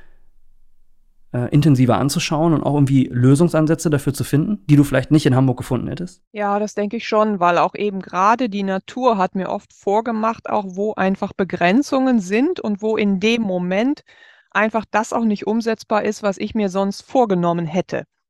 äh, intensiver anzuschauen und auch irgendwie Lösungsansätze dafür zu finden, die du vielleicht nicht in Hamburg gefunden hättest? Ja, das denke ich schon, weil auch eben gerade die Natur hat mir oft vorgemacht, auch wo einfach Begrenzungen sind und wo in dem Moment einfach das auch nicht umsetzbar ist, was ich mir sonst vorgenommen hätte.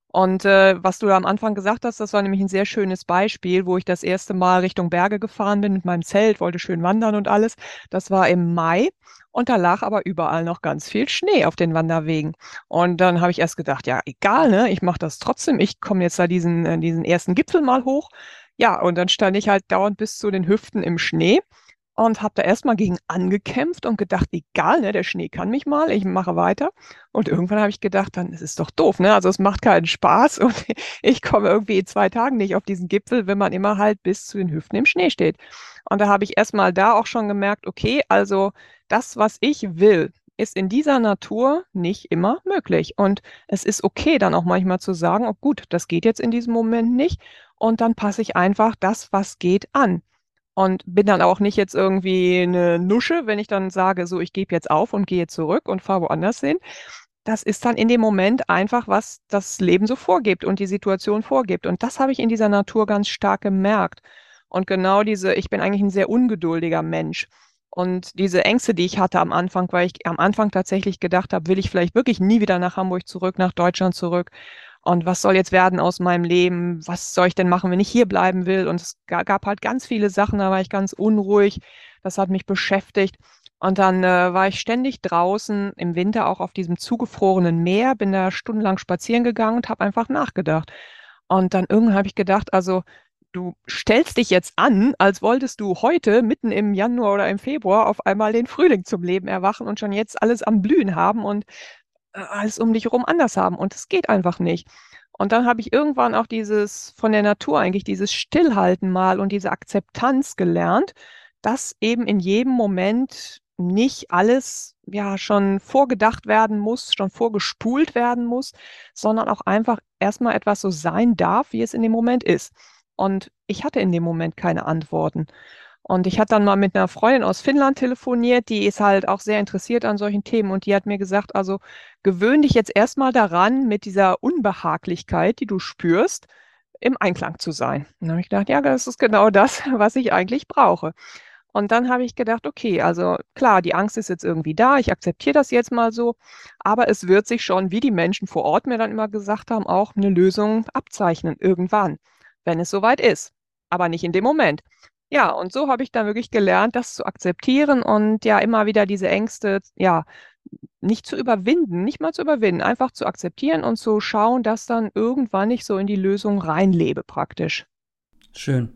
Und äh, was du da am Anfang gesagt hast, das war nämlich ein sehr schönes Beispiel, wo ich das erste Mal Richtung Berge gefahren bin mit meinem Zelt, wollte schön wandern und alles. Das war im Mai und da lag aber überall noch ganz viel Schnee auf den Wanderwegen. Und dann habe ich erst gedacht, ja, egal, ne, ich mache das trotzdem. Ich komme jetzt da diesen, äh, diesen ersten Gipfel mal hoch. Ja, und dann stand ich halt dauernd bis zu den Hüften im Schnee und habe da erst mal gegen angekämpft und gedacht, egal, ne, der Schnee kann mich mal, ich mache weiter. Und irgendwann habe ich gedacht, dann es ist doch doof, ne? Also es macht keinen Spaß und ich komme irgendwie in zwei Tagen nicht auf diesen Gipfel, wenn man immer halt bis zu den Hüften im Schnee steht. Und da habe ich erst mal da auch schon gemerkt, okay, also das, was ich will, ist in dieser Natur nicht immer möglich. Und es ist okay, dann auch manchmal zu sagen, oh gut, das geht jetzt in diesem Moment nicht. Und dann passe ich einfach das, was geht, an. Und bin dann auch nicht jetzt irgendwie eine Nusche, wenn ich dann sage: „So, ich gebe jetzt auf und gehe zurück und fahre woanders hin.“ Das ist dann in dem Moment einfach, was das Leben so vorgibt und die Situation vorgibt. Und das habe ich in dieser Natur ganz stark gemerkt. Und genau diese ich bin eigentlich ein sehr ungeduldiger Mensch. Und diese Ängste, die ich hatte am Anfang, weil ich am Anfang tatsächlich gedacht habe: „Will ich vielleicht wirklich nie wieder nach Hamburg zurück, nach Deutschland zurück? Und was soll jetzt werden aus meinem Leben? Was soll ich denn machen, wenn ich hier bleiben will?“ Und es ga gab halt ganz viele Sachen, da war ich ganz unruhig. Das hat mich beschäftigt. Und dann, äh, war ich ständig draußen, im Winter auch auf diesem zugefrorenen Meer, bin da stundenlang spazieren gegangen und habe einfach nachgedacht. Und dann irgendwann habe ich gedacht, also, du stellst dich jetzt an, als wolltest du heute mitten im Januar oder im Februar auf einmal den Frühling zum Leben erwachen und schon jetzt alles am Blühen haben und äh, alles um dich herum anders haben und es geht einfach nicht. Und dann habe ich irgendwann auch dieses von der Natur eigentlich dieses Stillhalten mal und diese Akzeptanz gelernt, dass eben in jedem Moment nicht alles, ja, schon vorgedacht werden muss, schon vorgespult werden muss, sondern auch einfach erst mal etwas so sein darf, wie es in dem Moment ist. Und ich hatte in dem Moment keine Antworten. Und ich hatte dann mal mit einer Freundin aus Finnland telefoniert, die ist halt auch sehr interessiert an solchen Themen und die hat mir gesagt: „Also, gewöhne dich jetzt erst mal daran, mit dieser Unbehaglichkeit, die du spürst, im Einklang zu sein.“ Und dann habe ich gedacht: „Ja, das ist genau das, was ich eigentlich brauche.“ Und dann habe ich gedacht: „Okay, also klar, die Angst ist jetzt irgendwie da, ich akzeptiere das jetzt mal so, aber es wird sich schon, wie die Menschen vor Ort mir dann immer gesagt haben, auch eine Lösung abzeichnen irgendwann, wenn es soweit ist, aber nicht in dem Moment.“ Ja, und so habe ich dann wirklich gelernt, das zu akzeptieren und ja immer wieder diese Ängste, ja, nicht zu überwinden, nicht mal zu überwinden, einfach zu akzeptieren und zu schauen, dass dann irgendwann ich so in die Lösung reinlebe praktisch. Schön.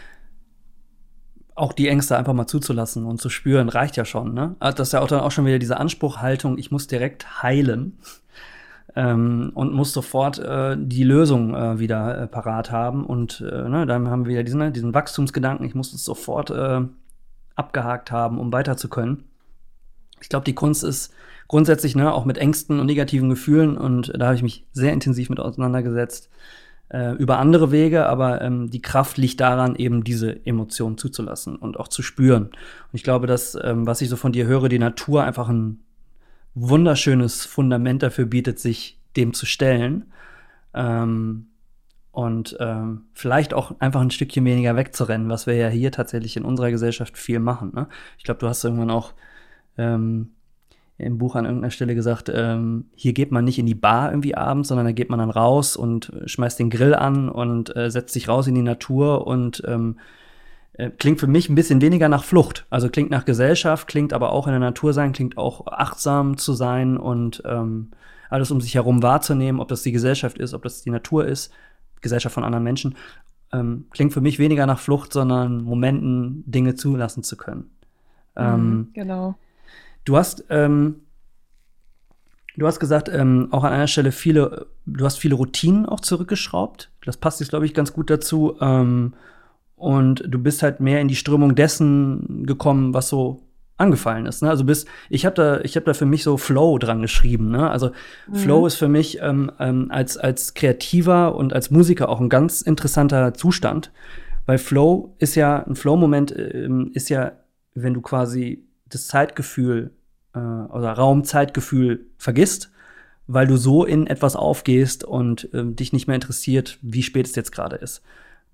Auch die Ängste einfach mal zuzulassen und zu spüren, reicht ja schon, ne? Ah, das ist ja auch dann auch schon wieder diese Anspruchhaltung, ich muss direkt heilen, ähm, und muss sofort äh, die Lösung äh, wieder äh, parat haben. Und äh, ne, dann haben wir wieder diesen, ne, diesen Wachstumsgedanken, ich muss es sofort äh, abgehakt haben, um weiter zu können. Ich glaube, die Kunst ist grundsätzlich, ne, auch mit Ängsten und negativen Gefühlen, und da habe ich mich sehr intensiv mit auseinandergesetzt, äh, über andere Wege, aber ähm, die Kraft liegt daran, eben diese Emotionen zuzulassen und auch zu spüren. Und ich glaube, dass, ähm, was ich so von dir höre, die Natur einfach ein wunderschönes Fundament dafür bietet, sich dem zu stellen. Ähm, und ähm, vielleicht auch einfach ein Stückchen weniger wegzurennen, was wir ja hier tatsächlich in unserer Gesellschaft viel machen, ne? Ich glaube, du hast irgendwann auch ähm, im Buch an irgendeiner Stelle gesagt, ähm, hier geht man nicht in die Bar irgendwie abends, sondern da geht man dann raus und schmeißt den Grill an und äh, setzt sich raus in die Natur und ähm, äh, klingt für mich ein bisschen weniger nach Flucht. Also klingt nach Gesellschaft, klingt aber auch in der Natur sein, klingt auch achtsam zu sein und ähm, alles um sich herum wahrzunehmen, ob das die Gesellschaft ist, ob das die Natur ist, Gesellschaft von anderen Menschen, ähm, klingt für mich weniger nach Flucht, sondern Momenten Dinge zulassen zu können. Ähm, Mhm, genau. Du hast, ähm, du hast gesagt, ähm, auch an einer Stelle viele, du hast viele Routinen auch zurückgeschraubt. Das passt jetzt, glaube ich, ganz gut dazu. Ähm, und du bist halt mehr in die Strömung dessen gekommen, was so angefallen ist. Ne? Also bist, ich habe da, ich habe da für mich so Flow dran geschrieben. Ne? Also Mhm. Flow ist für mich ähm, ähm, als als Kreativer und als Musiker auch ein ganz interessanter Zustand, weil Flow ist ja ein Flow-Moment ähm, ist ja, wenn du quasi das Zeitgefühl äh, oder Raum-Zeitgefühl vergisst, weil du so in etwas aufgehst und äh, dich nicht mehr interessiert, wie spät es jetzt gerade ist.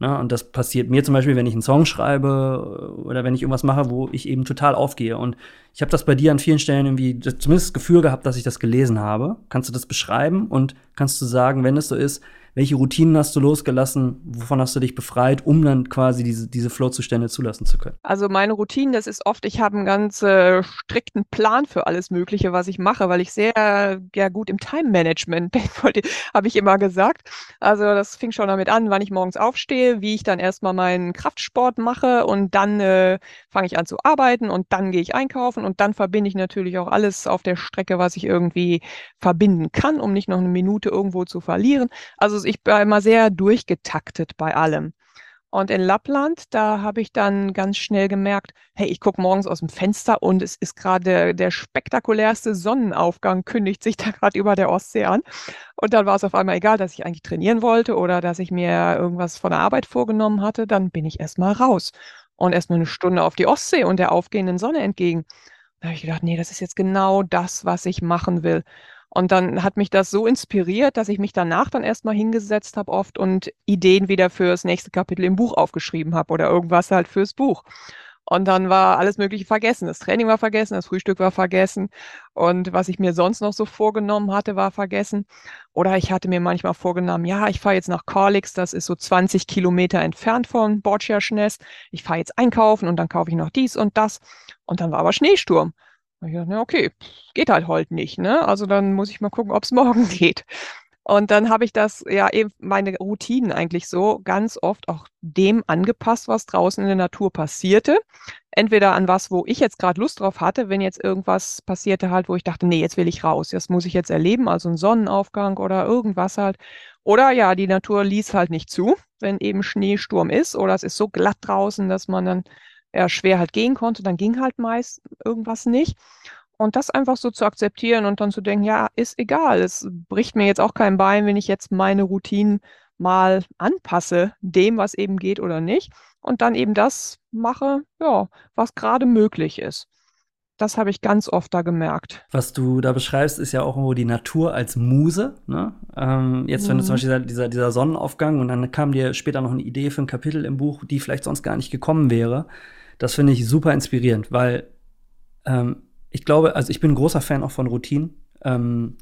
Ne? Und das passiert mir zum Beispiel, wenn ich einen Song schreibe oder wenn ich irgendwas mache, wo ich eben total aufgehe. Und ich habe das bei dir an vielen Stellen irgendwie zumindest das Gefühl gehabt, dass ich das gelesen habe. Kannst du das beschreiben und kannst du sagen, wenn es so ist, welche Routinen hast du losgelassen, wovon hast du dich befreit, um dann quasi diese, diese Flow-Zustände zulassen zu können? Also meine Routine, das ist oft, ich habe einen ganz äh, strikten Plan für alles Mögliche, was ich mache, weil ich sehr ja, gut im Time-Management bin, habe ich immer gesagt. Also das fing schon damit an, wann ich morgens aufstehe, wie ich dann erstmal meinen Kraftsport mache und dann äh, fange ich an zu arbeiten und dann gehe ich einkaufen und dann verbinde ich natürlich auch alles auf der Strecke, was ich irgendwie verbinden kann, um nicht noch eine Minute irgendwo zu verlieren. Also ich bin immer sehr durchgetaktet bei allem. Und in Lappland, da habe ich dann ganz schnell gemerkt, hey, ich gucke morgens aus dem Fenster und es ist gerade der, der spektakulärste Sonnenaufgang, kündigt sich da gerade über der Ostsee an. Und dann war es auf einmal egal, dass ich eigentlich trainieren wollte oder dass ich mir irgendwas von der Arbeit vorgenommen hatte. Dann bin ich erstmal raus und erstmal eine Stunde auf die Ostsee und der aufgehenden Sonne entgegen. Da habe ich gedacht, nee, das ist jetzt genau das, was ich machen will. Und dann hat mich das so inspiriert, dass ich mich danach dann erstmal hingesetzt habe oft und Ideen wieder fürs nächste Kapitel im Buch aufgeschrieben habe oder irgendwas halt fürs Buch. Und dann war alles Mögliche vergessen. Das Training war vergessen, das Frühstück war vergessen und was ich mir sonst noch so vorgenommen hatte, war vergessen. Oder ich hatte mir manchmal vorgenommen, ja, ich fahre jetzt nach Kalix, das ist so zwanzig Kilometer entfernt von Bordscharsnäs. Ich fahre jetzt einkaufen und dann kaufe ich noch dies und das. Und dann war aber Schneesturm. Und ich dachte, na okay, geht halt heute nicht, ne? Also dann muss ich mal gucken, ob es morgen geht. Und dann habe ich das, ja, eben meine Routinen eigentlich so ganz oft auch dem angepasst, was draußen in der Natur passierte. Entweder an was, wo ich jetzt gerade Lust drauf hatte, wenn jetzt irgendwas passierte halt, wo ich dachte, nee, jetzt will ich raus, das muss ich jetzt erleben, also ein Sonnenaufgang oder irgendwas halt. Oder ja, die Natur ließ halt nicht zu, wenn eben Schneesturm ist oder es ist so glatt draußen, dass man dann ja, schwer halt gehen konnte, dann ging halt meist irgendwas nicht. Und das einfach so zu akzeptieren und dann zu denken, ja, ist egal, es bricht mir jetzt auch kein Bein, wenn ich jetzt meine Routinen mal anpasse, dem, was eben geht oder nicht. Und dann eben das mache, ja, was gerade möglich ist. Das habe ich ganz oft da gemerkt. Was du da beschreibst, ist ja auch irgendwo die Natur als Muse. Ne? Ähm, jetzt, wenn du zum Beispiel dieser, dieser Sonnenaufgang und dann kam dir später noch eine Idee für ein Kapitel im Buch, die vielleicht sonst gar nicht gekommen wäre. Das finde ich super inspirierend, weil ähm, ich glaube, also ich bin ein großer Fan auch von Routinen ähm,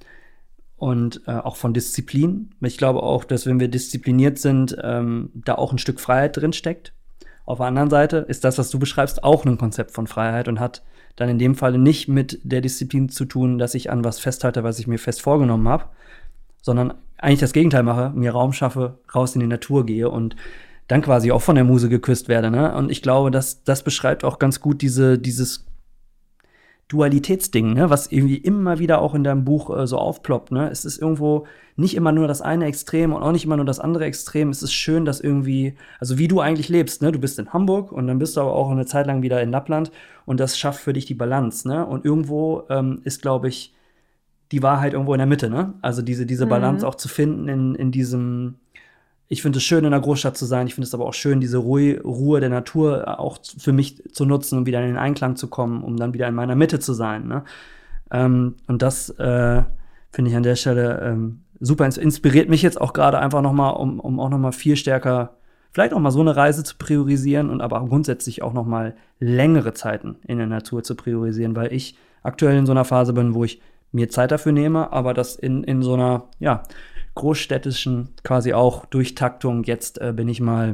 und äh, auch von Disziplin. Ich glaube auch, dass wenn wir diszipliniert sind, ähm, da auch ein Stück Freiheit drin steckt. Auf der anderen Seite ist das, was du beschreibst, auch ein Konzept von Freiheit und hat dann in dem Falle nicht mit der Disziplin zu tun, dass ich an was festhalte, was ich mir fest vorgenommen habe, sondern eigentlich das Gegenteil mache, mir Raum schaffe, raus in die Natur gehe und dann quasi auch von der Muse geküsst werde. Ne? Und ich glaube, dass das beschreibt auch ganz gut diese, dieses Dualitätsding, ne, was irgendwie immer wieder auch in deinem Buch äh, so aufploppt. Ne? Es ist irgendwo nicht immer nur das eine Extrem und auch nicht immer nur das andere Extrem. Es ist schön, dass irgendwie, also wie du eigentlich lebst, ne? Du bist in Hamburg und dann bist du aber auch eine Zeit lang wieder in Lappland und das schafft für dich die Balance. Ne? Und irgendwo ähm, ist, glaube ich, die Wahrheit irgendwo in der Mitte. Ne? Also diese, diese Balance mhm. auch zu finden in, in diesem. Ich finde es schön, in einer Großstadt zu sein. Ich finde es aber auch schön, diese Ruhe, Ruhe der Natur auch für mich zu nutzen, um wieder in den Einklang zu kommen, um dann wieder in meiner Mitte zu sein. Ne? Ähm, und das äh, finde ich an der Stelle ähm, super. Inspiriert mich jetzt auch gerade einfach noch mal, um, um auch noch mal viel stärker, vielleicht auch mal so eine Reise zu priorisieren und aber grundsätzlich auch noch mal längere Zeiten in der Natur zu priorisieren, weil ich aktuell in so einer Phase bin, wo ich mir Zeit dafür nehme, aber das in, in so einer, ja, großstädtischen quasi auch Durchtaktung. Jetzt äh, bin ich mal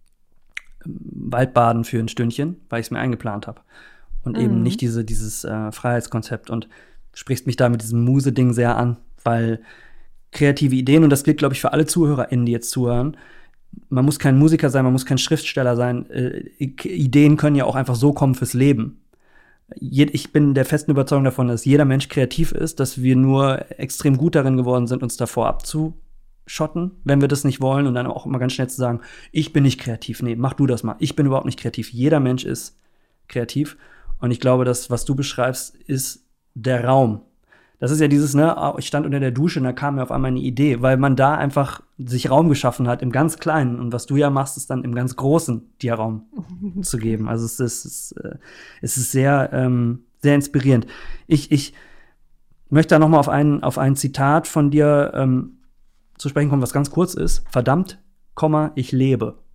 Waldbaden für ein Stündchen, weil ich es mir eingeplant habe. Und mhm. eben nicht diese, dieses äh, Freiheitskonzept. Und sprichst mich da mit diesem Muse-Ding sehr an, weil kreative Ideen, und das gilt, glaube ich, für alle ZuhörerInnen, die jetzt zuhören, man muss kein Musiker sein, man muss kein Schriftsteller sein. Äh, Ideen können ja auch einfach so kommen fürs Leben. Ich bin der festen Überzeugung davon, dass jeder Mensch kreativ ist, dass wir nur extrem gut darin geworden sind, uns davor abzuschotten, wenn wir das nicht wollen. Und dann auch immer ganz schnell zu sagen, ich bin nicht kreativ. Nee, mach du das mal. Ich bin überhaupt nicht kreativ. Jeder Mensch ist kreativ. Und ich glaube, das, was du beschreibst, ist der Raum. Das ist ja dieses, ne, ich stand unter der Dusche und da kam mir auf einmal eine Idee, weil man da einfach sich Raum geschaffen hat im ganz Kleinen. Und was du ja machst, ist dann im ganz Großen dir Raum zu geben. Also es ist, es ist, es ist sehr, ähm, sehr inspirierend. Ich, ich möchte da noch mal auf ein, auf ein Zitat von dir ähm, zu sprechen kommen, was ganz kurz ist. Verdammt, Komma, ich lebe.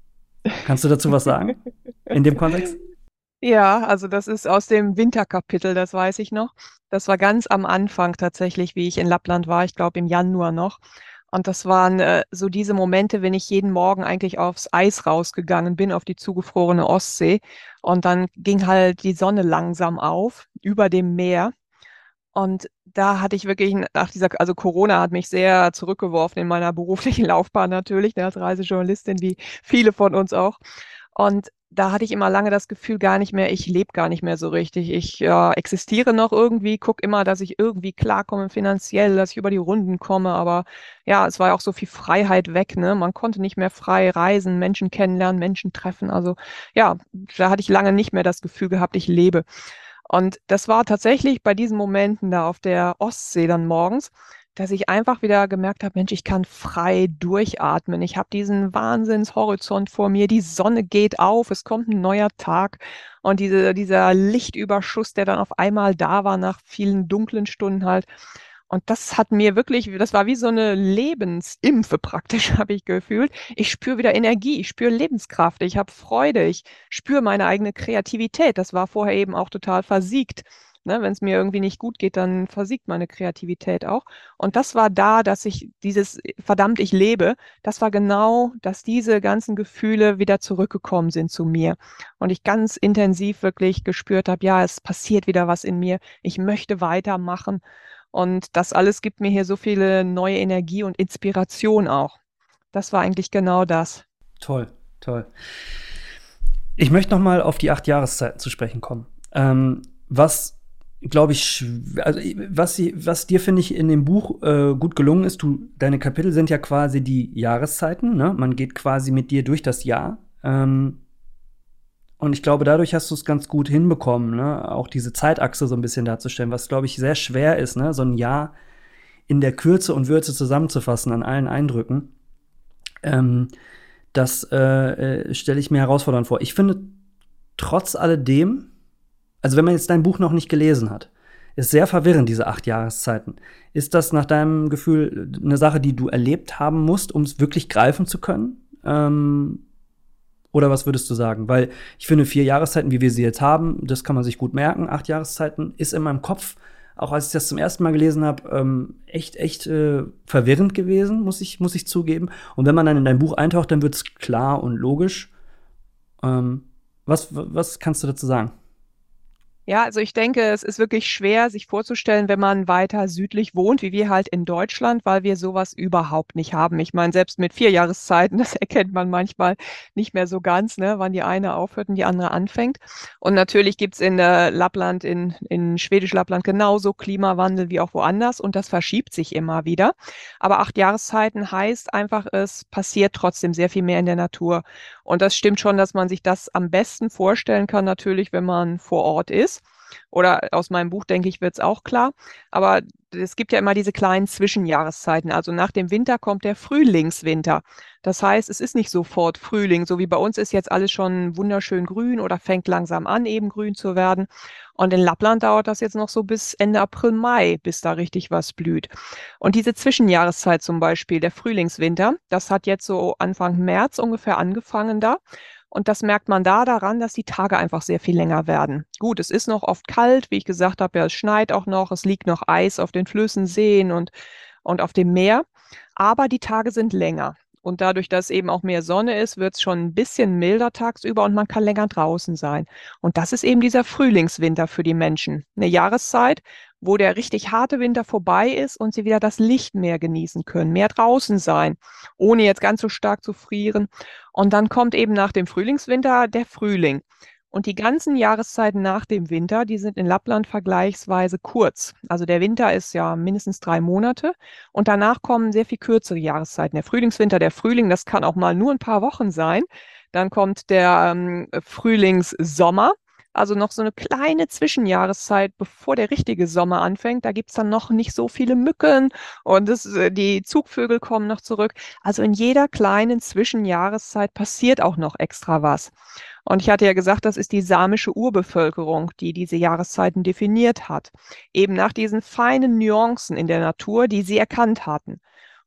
Kannst du dazu was sagen in dem Kontext? Ja, also das ist aus dem Winterkapitel, das weiß ich noch. Das war ganz am Anfang tatsächlich, wie ich in Lappland war, ich glaube im Januar noch. Und das waren äh, so diese Momente, wenn ich jeden Morgen eigentlich aufs Eis rausgegangen bin, auf die zugefrorene Ostsee. Und dann ging halt die Sonne langsam auf über dem Meer. Und da hatte ich wirklich nach dieser, also Corona hat mich sehr zurückgeworfen in meiner beruflichen Laufbahn natürlich, ne, als Reisejournalistin, wie viele von uns auch. Und da hatte ich immer lange das Gefühl, gar nicht mehr, ich lebe gar nicht mehr so richtig. Ich äh, existiere noch irgendwie, gucke immer, dass ich irgendwie klarkomme finanziell, dass ich über die Runden komme. Aber ja, es war ja auch so viel Freiheit weg, ne? Man konnte nicht mehr frei reisen, Menschen kennenlernen, Menschen treffen. Also ja, da hatte ich lange nicht mehr das Gefühl gehabt, ich lebe. Und das war tatsächlich bei diesen Momenten da auf der Ostsee dann morgens, dass ich einfach wieder gemerkt habe, Mensch, ich kann frei durchatmen. Ich habe diesen Wahnsinnshorizont vor mir, die Sonne geht auf, es kommt ein neuer Tag und diese, dieser Lichtüberschuss, der dann auf einmal da war nach vielen dunklen Stunden halt. Und das hat mir wirklich, das war wie so eine Lebensimpfe praktisch, habe ich gefühlt. Ich spüre wieder Energie, ich spüre Lebenskraft, ich habe Freude, ich spüre meine eigene Kreativität. Das war vorher eben auch total versiegt. Ne, wenn es mir irgendwie nicht gut geht, dann versiegt meine Kreativität auch. Und das war da, dass ich dieses, verdammt, ich lebe, das war genau, dass diese ganzen Gefühle wieder zurückgekommen sind zu mir. Und ich ganz intensiv wirklich gespürt habe, ja, es passiert wieder was in mir, ich möchte weitermachen. Und das alles gibt mir hier so viele neue Energie und Inspiration auch. Das war eigentlich genau das. Toll, toll. Ich möchte noch mal auf die acht Jahreszeiten zu sprechen kommen. Ähm, was, glaube ich, also was, sie, was dir, finde ich, in dem Buch äh, gut gelungen ist, du, deine Kapitel sind ja quasi die Jahreszeiten, ne? Man geht quasi mit dir durch das Jahr. Ähm, und ich glaube, dadurch hast du es ganz gut hinbekommen, ne? Auch diese Zeitachse so ein bisschen darzustellen, was, glaube ich, sehr schwer ist, ne? So ein Jahr in der Kürze und Würze zusammenzufassen an allen Eindrücken. Ähm, das äh, äh, stelle ich mir herausfordernd vor. Ich finde, trotz alledem, also wenn man jetzt dein Buch noch nicht gelesen hat, ist sehr verwirrend, diese acht Jahreszeiten. Ist das nach deinem Gefühl eine Sache, die du erlebt haben musst, um es wirklich greifen zu können? Ähm, oder was würdest du sagen? Weil ich finde, vier Jahreszeiten, wie wir sie jetzt haben, das kann man sich gut merken. Acht Jahreszeiten ist in meinem Kopf, auch als ich das zum ersten Mal gelesen habe, ähm, echt, echt äh, verwirrend gewesen, muss ich, muss ich zugeben. Und wenn man dann in dein Buch eintaucht, dann wird es klar und logisch. Ähm, was, was kannst du dazu sagen? Ja, also ich denke, es ist wirklich schwer, sich vorzustellen, wenn man weiter südlich wohnt, wie wir halt in Deutschland, weil wir sowas überhaupt nicht haben. Ich meine, selbst mit vier Jahreszeiten, das erkennt man manchmal nicht mehr so ganz, ne, wann die eine aufhört und die andere anfängt. Und natürlich gibt's in äh, Lappland, in, in Schwedisch-Lappland genauso Klimawandel wie auch woanders und das verschiebt sich immer wieder. Aber acht Jahreszeiten heißt einfach, es passiert trotzdem sehr viel mehr in der Natur. Und das stimmt schon, dass man sich das am besten vorstellen kann, natürlich, wenn man vor Ort ist. Oder aus meinem Buch, denke ich, wird es auch klar. Aber es gibt ja immer diese kleinen Zwischenjahreszeiten. Also nach dem Winter kommt der Frühlingswinter. Das heißt, es ist nicht sofort Frühling. So wie bei uns ist jetzt alles schon wunderschön grün oder fängt langsam an, eben grün zu werden. Und in Lappland dauert das jetzt noch so bis Ende April, Mai, bis da richtig was blüht. Und diese Zwischenjahreszeit zum Beispiel, der Frühlingswinter, das hat jetzt so Anfang März ungefähr angefangen da. Und das merkt man da daran, dass die Tage einfach sehr viel länger werden. Gut, es ist noch oft kalt, wie ich gesagt habe, ja, es schneit auch noch, es liegt noch Eis auf den Flüssen, Seen und, und auf dem Meer. Aber die Tage sind länger. Und dadurch, dass eben auch mehr Sonne ist, wird es schon ein bisschen milder tagsüber und man kann länger draußen sein. Und das ist eben dieser Frühlingswinter für die Menschen. Eine Jahreszeit, wo der richtig harte Winter vorbei ist und sie wieder das Licht mehr genießen können, mehr draußen sein, ohne jetzt ganz so stark zu frieren. Und dann kommt eben nach dem Frühlingswinter der Frühling. Und die ganzen Jahreszeiten nach dem Winter, die sind in Lappland vergleichsweise kurz. Also der Winter ist ja mindestens drei Monate und danach kommen sehr viel kürzere Jahreszeiten. Der Frühlingswinter, der Frühling, das kann auch mal nur ein paar Wochen sein. Dann kommt der ähm, Frühlingssommer. Also noch so eine kleine Zwischenjahreszeit, bevor der richtige Sommer anfängt. Da gibt's dann noch nicht so viele Mücken und das, äh, die Zugvögel kommen noch zurück. Also in jeder kleinen Zwischenjahreszeit passiert auch noch extra was. Und ich hatte ja gesagt, das ist die samische Urbevölkerung, die diese Jahreszeiten definiert hat. Eben nach diesen feinen Nuancen in der Natur, die sie erkannt hatten.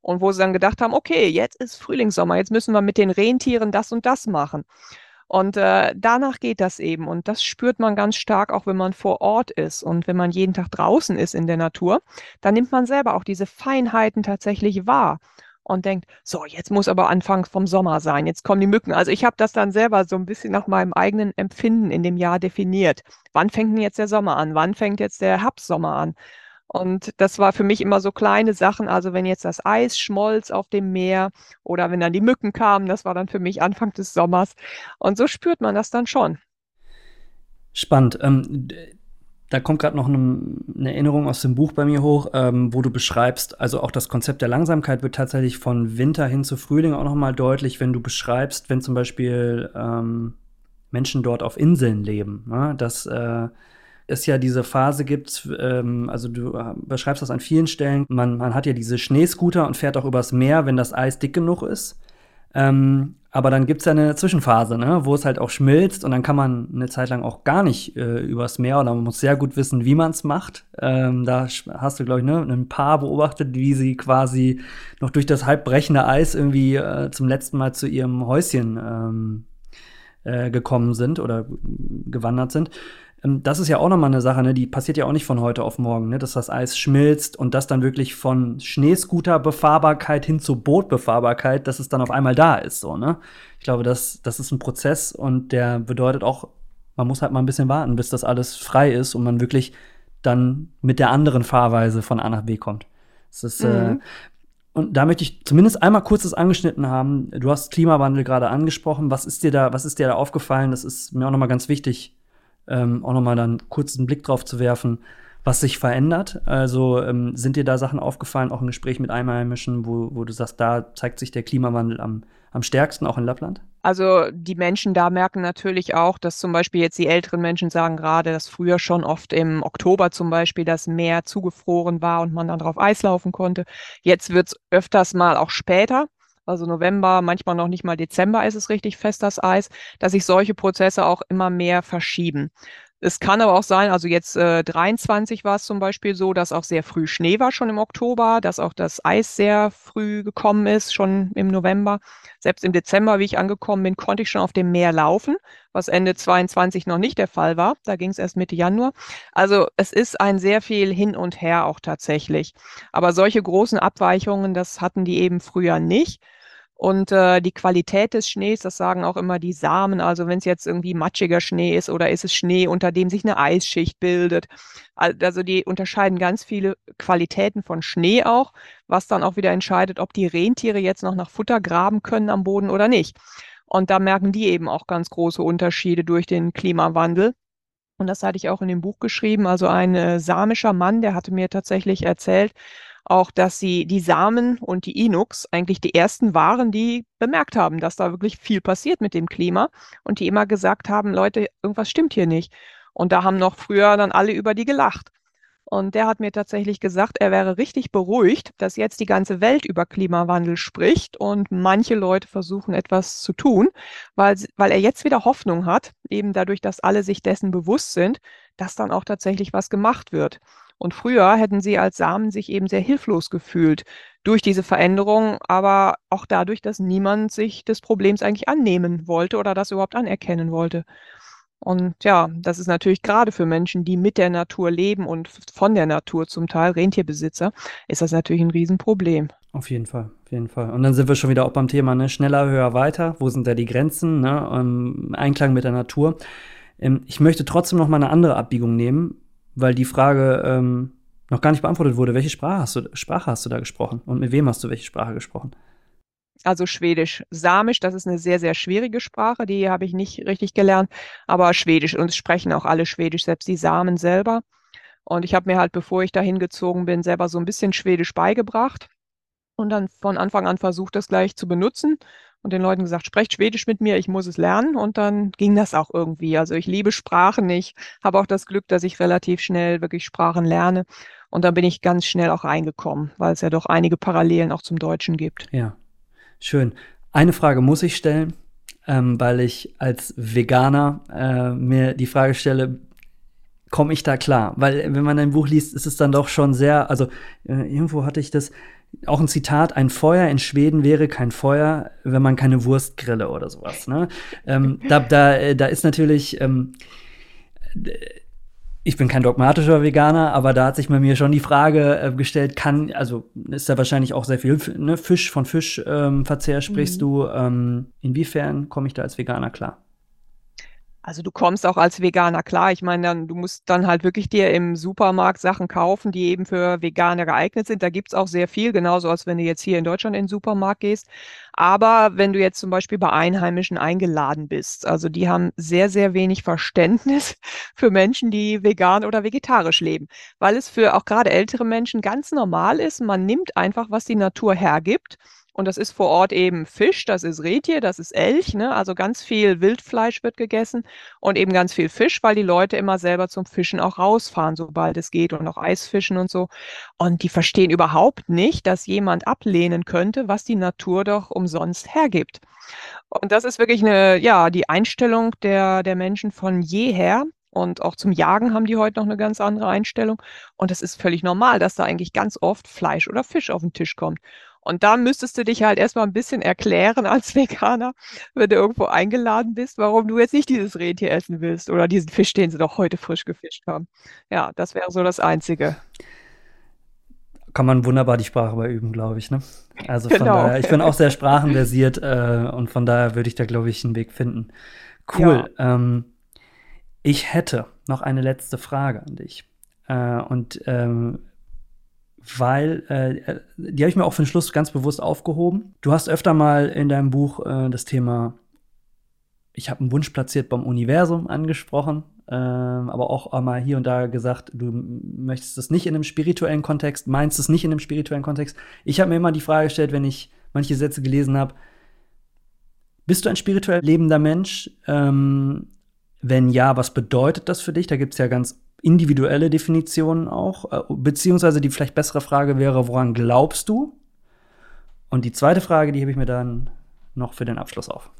Und wo sie dann gedacht haben, okay, jetzt ist Frühlingssommer, jetzt müssen wir mit den Rentieren das und das machen. Und äh, danach geht das eben. Und das spürt man ganz stark, auch wenn man vor Ort ist. Und wenn man jeden Tag draußen ist in der Natur, dann nimmt man selber auch diese Feinheiten tatsächlich wahr und denkt, so, jetzt muss aber Anfang vom Sommer sein, jetzt kommen die Mücken. Also ich habe das dann selber so ein bisschen nach meinem eigenen Empfinden in dem Jahr definiert. Wann fängt denn jetzt der Sommer an? Wann fängt jetzt der Herbstsommer an? Und das war für mich immer so kleine Sachen. Also wenn jetzt das Eis schmolz auf dem Meer oder wenn dann die Mücken kamen, das war dann für mich Anfang des Sommers. Und so spürt man das dann schon. Spannend. Ähm, da kommt gerade noch eine, eine Erinnerung aus dem Buch bei mir hoch, ähm, wo du beschreibst, also auch das Konzept der Langsamkeit wird tatsächlich von Winter hin zu Frühling auch noch mal deutlich, wenn du beschreibst, wenn zum Beispiel ähm, Menschen dort auf Inseln leben, ne? dass äh, es ja diese Phase gibt, ähm, also du äh, beschreibst das an vielen Stellen, man, man hat ja diese Schneescooter und fährt auch übers Meer, wenn das Eis dick genug ist. Ähm, aber dann gibt's ja eine Zwischenphase, ne, wo es halt auch schmilzt und dann kann man eine Zeit lang auch gar nicht äh, übers Meer oder man muss sehr gut wissen, wie man es macht. Ähm, da hast du, glaube ich, ne, ein Paar beobachtet, wie sie quasi noch durch das halb brechende Eis irgendwie äh, zum letzten Mal zu ihrem Häuschen ähm, äh, gekommen sind oder gewandert sind. Das ist ja auch nochmal eine Sache, ne? Die passiert ja auch nicht von heute auf morgen, ne? Dass das Eis schmilzt und das dann wirklich von Schneescooter-Befahrbarkeit hin zu Bootbefahrbarkeit, dass es dann auf einmal da ist, so, ne? Ich glaube, das, das ist ein Prozess und der bedeutet auch, man muss halt mal ein bisschen warten, bis das alles frei ist und man wirklich dann mit der anderen Fahrweise von A nach B kommt. Das ist, mhm. äh, und da möchte ich zumindest einmal kurz das angeschnitten haben. Du hast Klimawandel gerade angesprochen. Was ist dir da, was ist dir da aufgefallen? Das ist mir auch nochmal ganz wichtig, Ähm, auch nochmal dann kurz einen Blick drauf zu werfen, was sich verändert. Also ähm, sind dir da Sachen aufgefallen, auch im Gespräch mit Einheimischen, wo, wo du sagst, da zeigt sich der Klimawandel am, am stärksten, auch in Lappland? Also die Menschen da merken natürlich auch, dass zum Beispiel jetzt die älteren Menschen sagen gerade, dass früher schon oft im Oktober zum Beispiel das Meer zugefroren war und man dann drauf Eis laufen konnte. Jetzt wird es öfters mal auch später. Also November, manchmal noch nicht mal Dezember ist es richtig fest, das Eis, dass sich solche Prozesse auch immer mehr verschieben. Es kann aber auch sein, also jetzt äh, dreiundzwanzig war es zum Beispiel so, dass auch sehr früh Schnee war, schon im Oktober, dass auch das Eis sehr früh gekommen ist, schon im November. Selbst im Dezember, wie ich angekommen bin, konnte ich schon auf dem Meer laufen, was Ende zweiundzwanzig noch nicht der Fall war. Da ging es erst Mitte Januar. Also es ist ein sehr viel hin und her auch tatsächlich. Aber solche großen Abweichungen, das hatten die eben früher nicht. Und äh, die Qualität des Schnees, das sagen auch immer die Samen, also wenn es jetzt irgendwie matschiger Schnee ist oder ist es Schnee, unter dem sich eine Eisschicht bildet. Also die unterscheiden ganz viele Qualitäten von Schnee auch, was dann auch wieder entscheidet, ob die Rentiere jetzt noch nach Futter graben können am Boden oder nicht. Und da merken die eben auch ganz große Unterschiede durch den Klimawandel. Und das hatte ich auch in dem Buch geschrieben. Also ein äh, samischer Mann, der hatte mir tatsächlich erzählt, auch, dass sie die Samen und die Inuks eigentlich die ersten waren, die bemerkt haben, dass da wirklich viel passiert mit dem Klima und die immer gesagt haben, Leute, irgendwas stimmt hier nicht. Und da haben noch früher dann alle über die gelacht. Und der hat mir tatsächlich gesagt, er wäre richtig beruhigt, dass jetzt die ganze Welt über Klimawandel spricht und manche Leute versuchen, etwas zu tun, weil, weil er jetzt wieder Hoffnung hat, eben dadurch, dass alle sich dessen bewusst sind, dass dann auch tatsächlich was gemacht wird. Und früher hätten sie als Samen sich eben sehr hilflos gefühlt durch diese Veränderung, aber auch dadurch, dass niemand sich des Problems eigentlich annehmen wollte oder das überhaupt anerkennen wollte. Und ja, das ist natürlich gerade für Menschen, die mit der Natur leben und von der Natur zum Teil Rentierbesitzer, ist das natürlich ein Riesenproblem. Auf jeden Fall, auf jeden Fall. Und dann sind wir schon wieder auch beim Thema, ne? Schneller, höher, weiter. Wo sind da die Grenzen? Ne? Im Einklang mit der Natur. Ähm, ich möchte trotzdem noch mal eine andere Abbiegung nehmen, weil die Frage ähm, noch gar nicht beantwortet wurde. Welche Sprache hast du, Sprache hast du da gesprochen? Und mit wem hast du welche Sprache gesprochen? Also Schwedisch. Samisch, das ist eine sehr, sehr schwierige Sprache, die habe ich nicht richtig gelernt, aber Schwedisch, und es sprechen auch alle Schwedisch, selbst die Samen selber. Und ich habe mir halt, bevor ich dahin gezogen bin, selber so ein bisschen Schwedisch beigebracht und dann von Anfang an versucht, das gleich zu benutzen und den Leuten gesagt, sprecht Schwedisch mit mir, ich muss es lernen, und dann ging das auch irgendwie. Also ich liebe Sprachen, ich habe auch das Glück, dass ich relativ schnell wirklich Sprachen lerne, und dann bin ich ganz schnell auch reingekommen, weil es ja doch einige Parallelen auch zum Deutschen gibt. Ja. Schön. Eine Frage muss ich stellen, ähm, weil ich als Veganer äh, mir die Frage stelle, komme ich da klar? Weil wenn man ein Buch liest, ist es dann doch schon sehr, also äh, irgendwo hatte ich das, auch ein Zitat, ein Feuer in Schweden wäre kein Feuer, wenn man keine Wurst grille oder sowas. Ne? ähm, da, da, da ist natürlich, ähm, ich bin kein dogmatischer Veganer, aber da hat sich bei mir schon die Frage äh, gestellt, kann, also ist da wahrscheinlich auch sehr viel, ne, Fisch, von Fischverzehr ähm, sprichst mhm. du. Ähm, inwiefern komme ich da als Veganer klar? Also du kommst auch als Veganer klar. Ich meine, dann, du musst dann halt wirklich dir im Supermarkt Sachen kaufen, die eben für Veganer geeignet sind. Da gibt's auch sehr viel, genauso als wenn du jetzt hier in Deutschland in den Supermarkt gehst. Aber wenn du jetzt zum Beispiel bei Einheimischen eingeladen bist, also die haben sehr, sehr wenig Verständnis für Menschen, die vegan oder vegetarisch leben, weil es für auch gerade ältere Menschen ganz normal ist. Man nimmt einfach, was die Natur hergibt. Und das ist vor Ort eben Fisch, das ist Rentier, das ist Elch, ne? Also ganz viel Wildfleisch wird gegessen und eben ganz viel Fisch, weil die Leute immer selber zum Fischen auch rausfahren, sobald es geht und auch Eisfischen und so. Und die verstehen überhaupt nicht, dass jemand ablehnen könnte, was die Natur doch umsonst hergibt. Und das ist wirklich eine, ja, die Einstellung der, der Menschen von jeher. Und auch zum Jagen haben die heute noch eine ganz andere Einstellung. Und es ist völlig normal, dass da eigentlich ganz oft Fleisch oder Fisch auf den Tisch kommt. Und da müsstest du dich halt erstmal ein bisschen erklären als Veganer, wenn du irgendwo eingeladen bist, warum du jetzt nicht dieses Rentier essen willst oder diesen Fisch, den sie doch heute frisch gefischt haben. Ja, das wäre so das Einzige. Kann man wunderbar die Sprache bei üben, glaube ich. Ne? Also von Genau. daher, ich bin auch sehr sprachenversiert äh, und von daher würde ich da, glaube ich, einen Weg finden. Cool. Ja. Ähm, ich hätte noch eine letzte Frage an dich. Äh, und ähm, weil, äh, die habe ich mir auch für den Schluss ganz bewusst aufgehoben. Du hast öfter mal in deinem Buch äh, das Thema ich habe einen Wunsch platziert beim Universum angesprochen, ähm, aber auch einmal hier und da gesagt, du möchtest es nicht in einem spirituellen Kontext, meinst es nicht in einem spirituellen Kontext. Ich habe mir immer die Frage gestellt, wenn ich manche Sätze gelesen habe, bist du ein spirituell lebender Mensch? Ähm, wenn ja, was bedeutet das für dich? Da gibt es ja ganz individuelle Definitionen auch, äh, beziehungsweise die vielleicht bessere Frage wäre, woran glaubst du? Und die zweite Frage, die hebe ich mir dann noch für den Abschluss auf.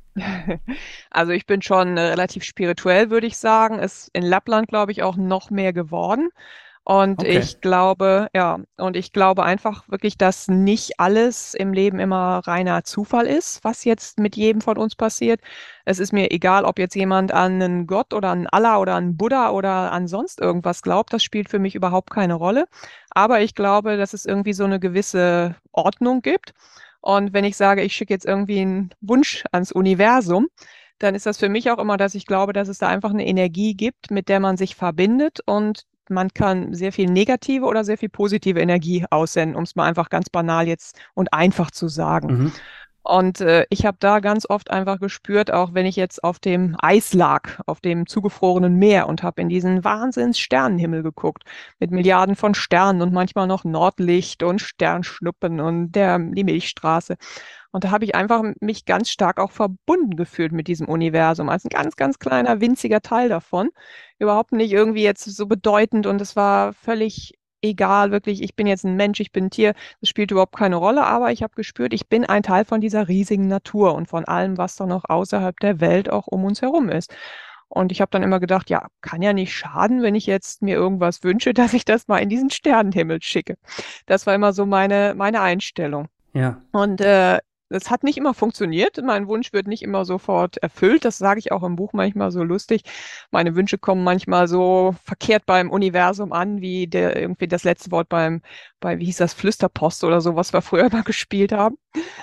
Also ich bin schon äh, relativ spirituell, würde ich sagen. Ist in Lappland, glaube ich, auch noch mehr geworden. Und Okay. ich glaube, ja, und ich glaube einfach wirklich, dass nicht alles im Leben immer reiner Zufall ist, was jetzt mit jedem von uns passiert. Es ist mir egal, ob jetzt jemand an einen Gott oder an Allah oder an Buddha oder an sonst irgendwas glaubt. Das spielt für mich überhaupt keine Rolle. Aber ich glaube, dass es irgendwie so eine gewisse Ordnung gibt. Und wenn ich sage, ich schicke jetzt irgendwie einen Wunsch ans Universum, dann ist das für mich auch immer, dass ich glaube, dass es da einfach eine Energie gibt, mit der man sich verbindet und man kann sehr viel negative oder sehr viel positive Energie aussenden, um es mal einfach ganz banal jetzt und einfach zu sagen. Mhm. Und äh, ich habe da ganz oft einfach gespürt, auch wenn ich jetzt auf dem Eis lag, auf dem zugefrorenen Meer und habe in diesen Wahnsinns-Sternenhimmel geguckt, mit Milliarden von Sternen und manchmal noch Nordlicht und Sternschnuppen und der, die Milchstraße. Und da habe ich einfach mich ganz stark auch verbunden gefühlt mit diesem Universum, als ein ganz, ganz kleiner, winziger Teil davon. Überhaupt nicht irgendwie jetzt so bedeutend und es war völlig egal, wirklich, ich bin jetzt ein Mensch, ich bin ein Tier, das spielt überhaupt keine Rolle, aber ich habe gespürt, ich bin ein Teil von dieser riesigen Natur und von allem, was da noch außerhalb der Welt auch um uns herum ist. Und ich habe dann immer gedacht, ja, kann ja nicht schaden, wenn ich jetzt mir irgendwas wünsche, dass ich das mal in diesen Sternenhimmel schicke. Das war immer so meine, meine Einstellung. Ja. Und äh, das hat nicht immer funktioniert. Mein Wunsch wird nicht immer sofort erfüllt. Das sage ich auch im Buch manchmal so lustig. Meine Wünsche kommen manchmal so verkehrt beim Universum an, wie der irgendwie das letzte Wort beim, bei, wie hieß das, Flüsterpost oder so, was wir früher immer gespielt haben.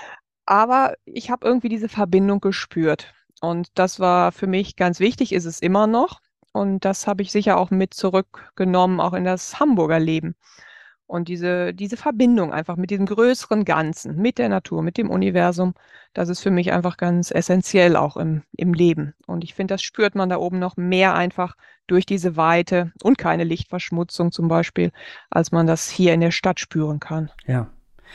Aber ich habe irgendwie diese Verbindung gespürt. Und das war für mich ganz wichtig, ist es immer noch. Und das habe ich sicher auch mit zurückgenommen, auch in das Hamburger Leben. Und diese, diese Verbindung einfach mit diesem größeren Ganzen, mit der Natur, mit dem Universum, das ist für mich einfach ganz essentiell auch im, im Leben. Und ich finde, das spürt man da oben noch mehr einfach durch diese Weite und keine Lichtverschmutzung zum Beispiel, als man das hier in der Stadt spüren kann. Ja.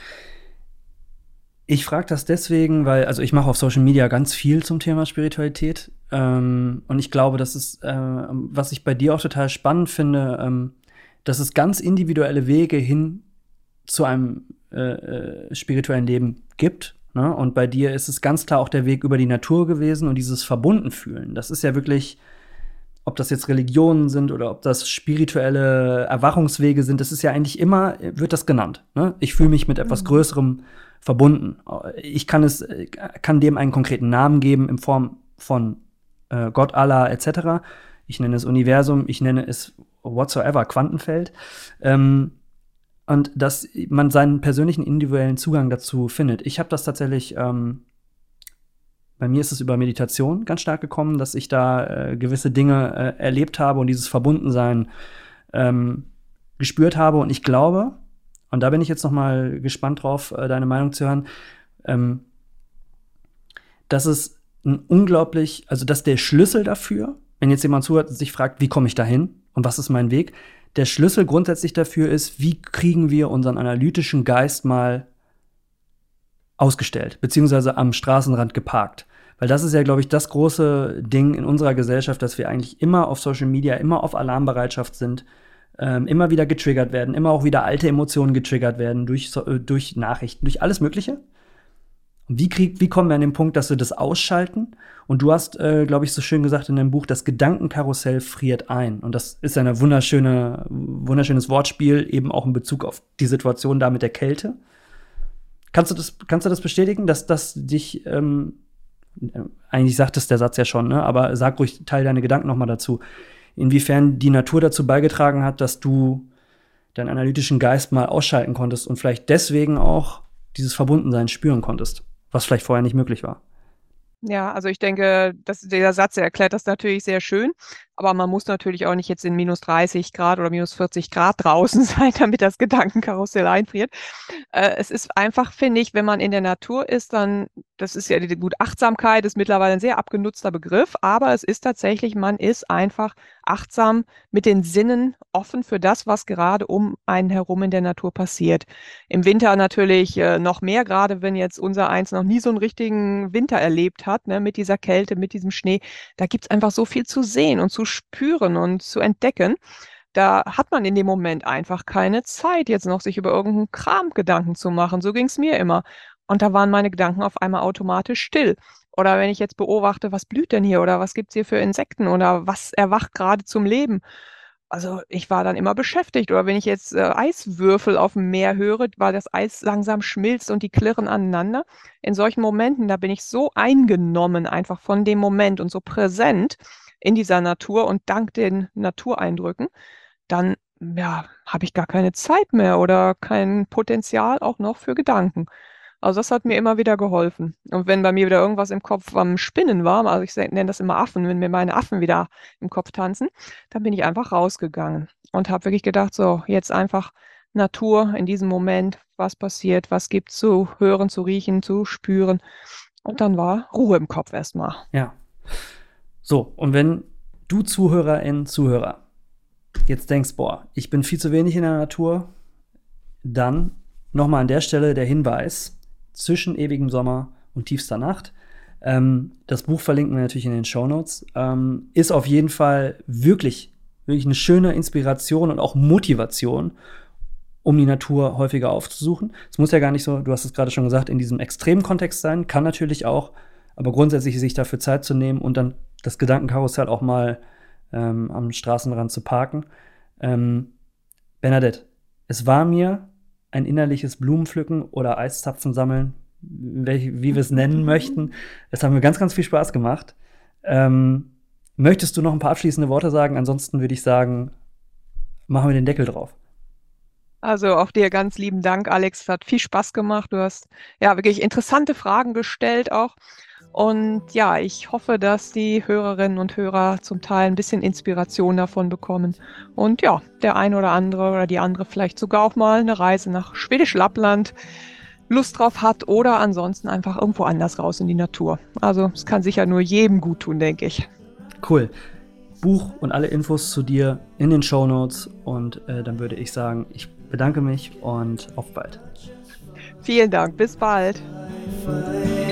Ich frage das deswegen, weil, also ich mache auf Social Media ganz viel zum Thema Spiritualität. Ähm, und ich glaube, das ist, äh, was ich bei dir auch total spannend finde, ähm, dass es ganz individuelle Wege hin zu einem äh, äh, spirituellen Leben gibt. Ne? Und bei dir ist es ganz klar auch der Weg über die Natur gewesen und dieses Verbundenfühlen. Das ist ja wirklich, ob das jetzt Religionen sind oder ob das spirituelle Erwachungswege sind, das ist ja eigentlich immer, wird das genannt. Ne? Ich fühle mich mit etwas Größerem verbunden. Ich kann es, kann dem einen konkreten Namen geben in Form von äh, Gott, Allah et cetera. Ich nenne es Universum, ich nenne es whatsoever, Quantenfeld. Ähm, und dass man seinen persönlichen individuellen Zugang dazu findet. Ich habe das tatsächlich ähm, Bei mir ist es über Meditation ganz stark gekommen, dass ich da äh, gewisse Dinge äh, erlebt habe und dieses Verbundensein ähm, gespürt habe. Und ich glaube, und da bin ich jetzt noch mal gespannt drauf, äh, deine Meinung zu hören, ähm, dass es ein unglaublich, also dass der Schlüssel dafür, wenn jetzt jemand zuhört und sich fragt, wie komme ich da hin und was ist mein Weg, der Schlüssel grundsätzlich dafür ist, wie kriegen wir unseren analytischen Geist mal ausgestellt, beziehungsweise am Straßenrand geparkt. Weil das ist ja, glaube ich, das große Ding in unserer Gesellschaft, dass wir eigentlich immer auf Social Media, immer auf Alarmbereitschaft sind, ähm, immer wieder getriggert werden, immer auch wieder alte Emotionen getriggert werden durch, äh, durch Nachrichten, durch alles Mögliche. Und wie, krieg, wie kommen wir an den Punkt, dass wir das ausschalten? Und du hast, äh, glaube ich, so schön gesagt in deinem Buch, das Gedankenkarussell friert ein. Und das ist ein wunderschöne, wunderschönes Wortspiel, eben auch in Bezug auf die Situation da mit der Kälte. Kannst du das, kannst du das bestätigen, dass das dich, ähm, eigentlich sagt es der Satz ja schon, ne? Aber sag ruhig, teil deine Gedanken noch mal dazu. Inwiefern die Natur dazu beigetragen hat, dass du deinen analytischen Geist mal ausschalten konntest und vielleicht deswegen auch dieses Verbundensein spüren konntest, was vielleicht vorher nicht möglich war. Ja, also ich denke, dass der Satz der erklärt das natürlich sehr schön, aber man muss natürlich auch nicht jetzt in minus dreißig Grad oder minus vierzig Grad draußen sein, damit das Gedankenkarussell einfriert. Äh, es ist einfach, finde ich, wenn man in der Natur ist, dann, das ist ja die gut Achtsamkeit, ist mittlerweile ein sehr abgenutzter Begriff, aber es ist tatsächlich, man ist einfach achtsam mit den Sinnen offen für das, was gerade um einen herum in der Natur passiert. Im Winter natürlich äh, noch mehr, gerade wenn jetzt unser Eins noch nie so einen richtigen Winter erlebt hat, ne, mit dieser Kälte, mit diesem Schnee. Da gibt's einfach so viel zu sehen und zu spüren und zu entdecken. Da hat man in dem Moment einfach keine Zeit, jetzt noch sich über irgendeinen Kram Gedanken zu machen. So ging's mir immer. Und da waren meine Gedanken auf einmal automatisch still. Oder wenn ich jetzt beobachte, was blüht denn hier oder was gibt's hier für Insekten oder was erwacht gerade zum Leben? Also ich war dann immer beschäftigt. Oder wenn ich jetzt äh, Eiswürfel auf dem Meer höre, weil das Eis langsam schmilzt und die klirren aneinander. In solchen Momenten, da bin ich so eingenommen einfach von dem Moment und so präsent in dieser Natur und dank den Natureindrücken, dann ja, habe ich gar keine Zeit mehr oder kein Potenzial auch noch für Gedanken. Also das hat mir immer wieder geholfen. Und wenn bei mir wieder irgendwas im Kopf am Spinnen war, also ich nenne das immer Affen, wenn mir meine Affen wieder im Kopf tanzen, dann bin ich einfach rausgegangen und habe wirklich gedacht, so jetzt einfach Natur in diesem Moment, was passiert, was gibt zu hören, zu riechen, zu spüren. Und dann war Ruhe im Kopf erstmal. Ja. So, und wenn du Zuhörerin, Zuhörer jetzt denkst, boah, ich bin viel zu wenig in der Natur, dann nochmal an der Stelle der Hinweis, zwischen ewigem Sommer und tiefster Nacht. Ähm, das Buch verlinken wir natürlich in den Shownotes. Ähm, ist auf jeden Fall wirklich, wirklich eine schöne Inspiration und auch Motivation, um die Natur häufiger aufzusuchen. Es muss ja gar nicht so, du hast es gerade schon gesagt, in diesem extremen Kontext sein, kann natürlich auch, aber grundsätzlich sich dafür Zeit zu nehmen und dann das Gedankenkarussell auch mal ähm, am Straßenrand zu parken. Ähm, Bernadette, es war mir ein innerliches Blumenpflücken oder Eiszapfen sammeln, welch, wie wir es nennen möchten. Es hat mir ganz, ganz viel Spaß gemacht. Ähm, möchtest du noch ein paar abschließende Worte sagen? Ansonsten würde ich sagen, machen wir den Deckel drauf. Also auch dir ganz lieben Dank, Alex. Es hat viel Spaß gemacht. Du hast ja wirklich interessante Fragen gestellt auch. Und ja, ich hoffe, dass die Hörerinnen und Hörer zum Teil ein bisschen Inspiration davon bekommen. Und ja, der ein oder andere oder die andere vielleicht sogar auch mal eine Reise nach Schwedisch Lappland Lust drauf hat oder ansonsten einfach irgendwo anders raus in die Natur. Also es kann sicher nur jedem gut tun, denke ich. Cool. Buch und alle Infos zu dir in den Shownotes. Und äh, dann würde ich sagen, ich bedanke mich und auf bald. Vielen Dank. Bis bald.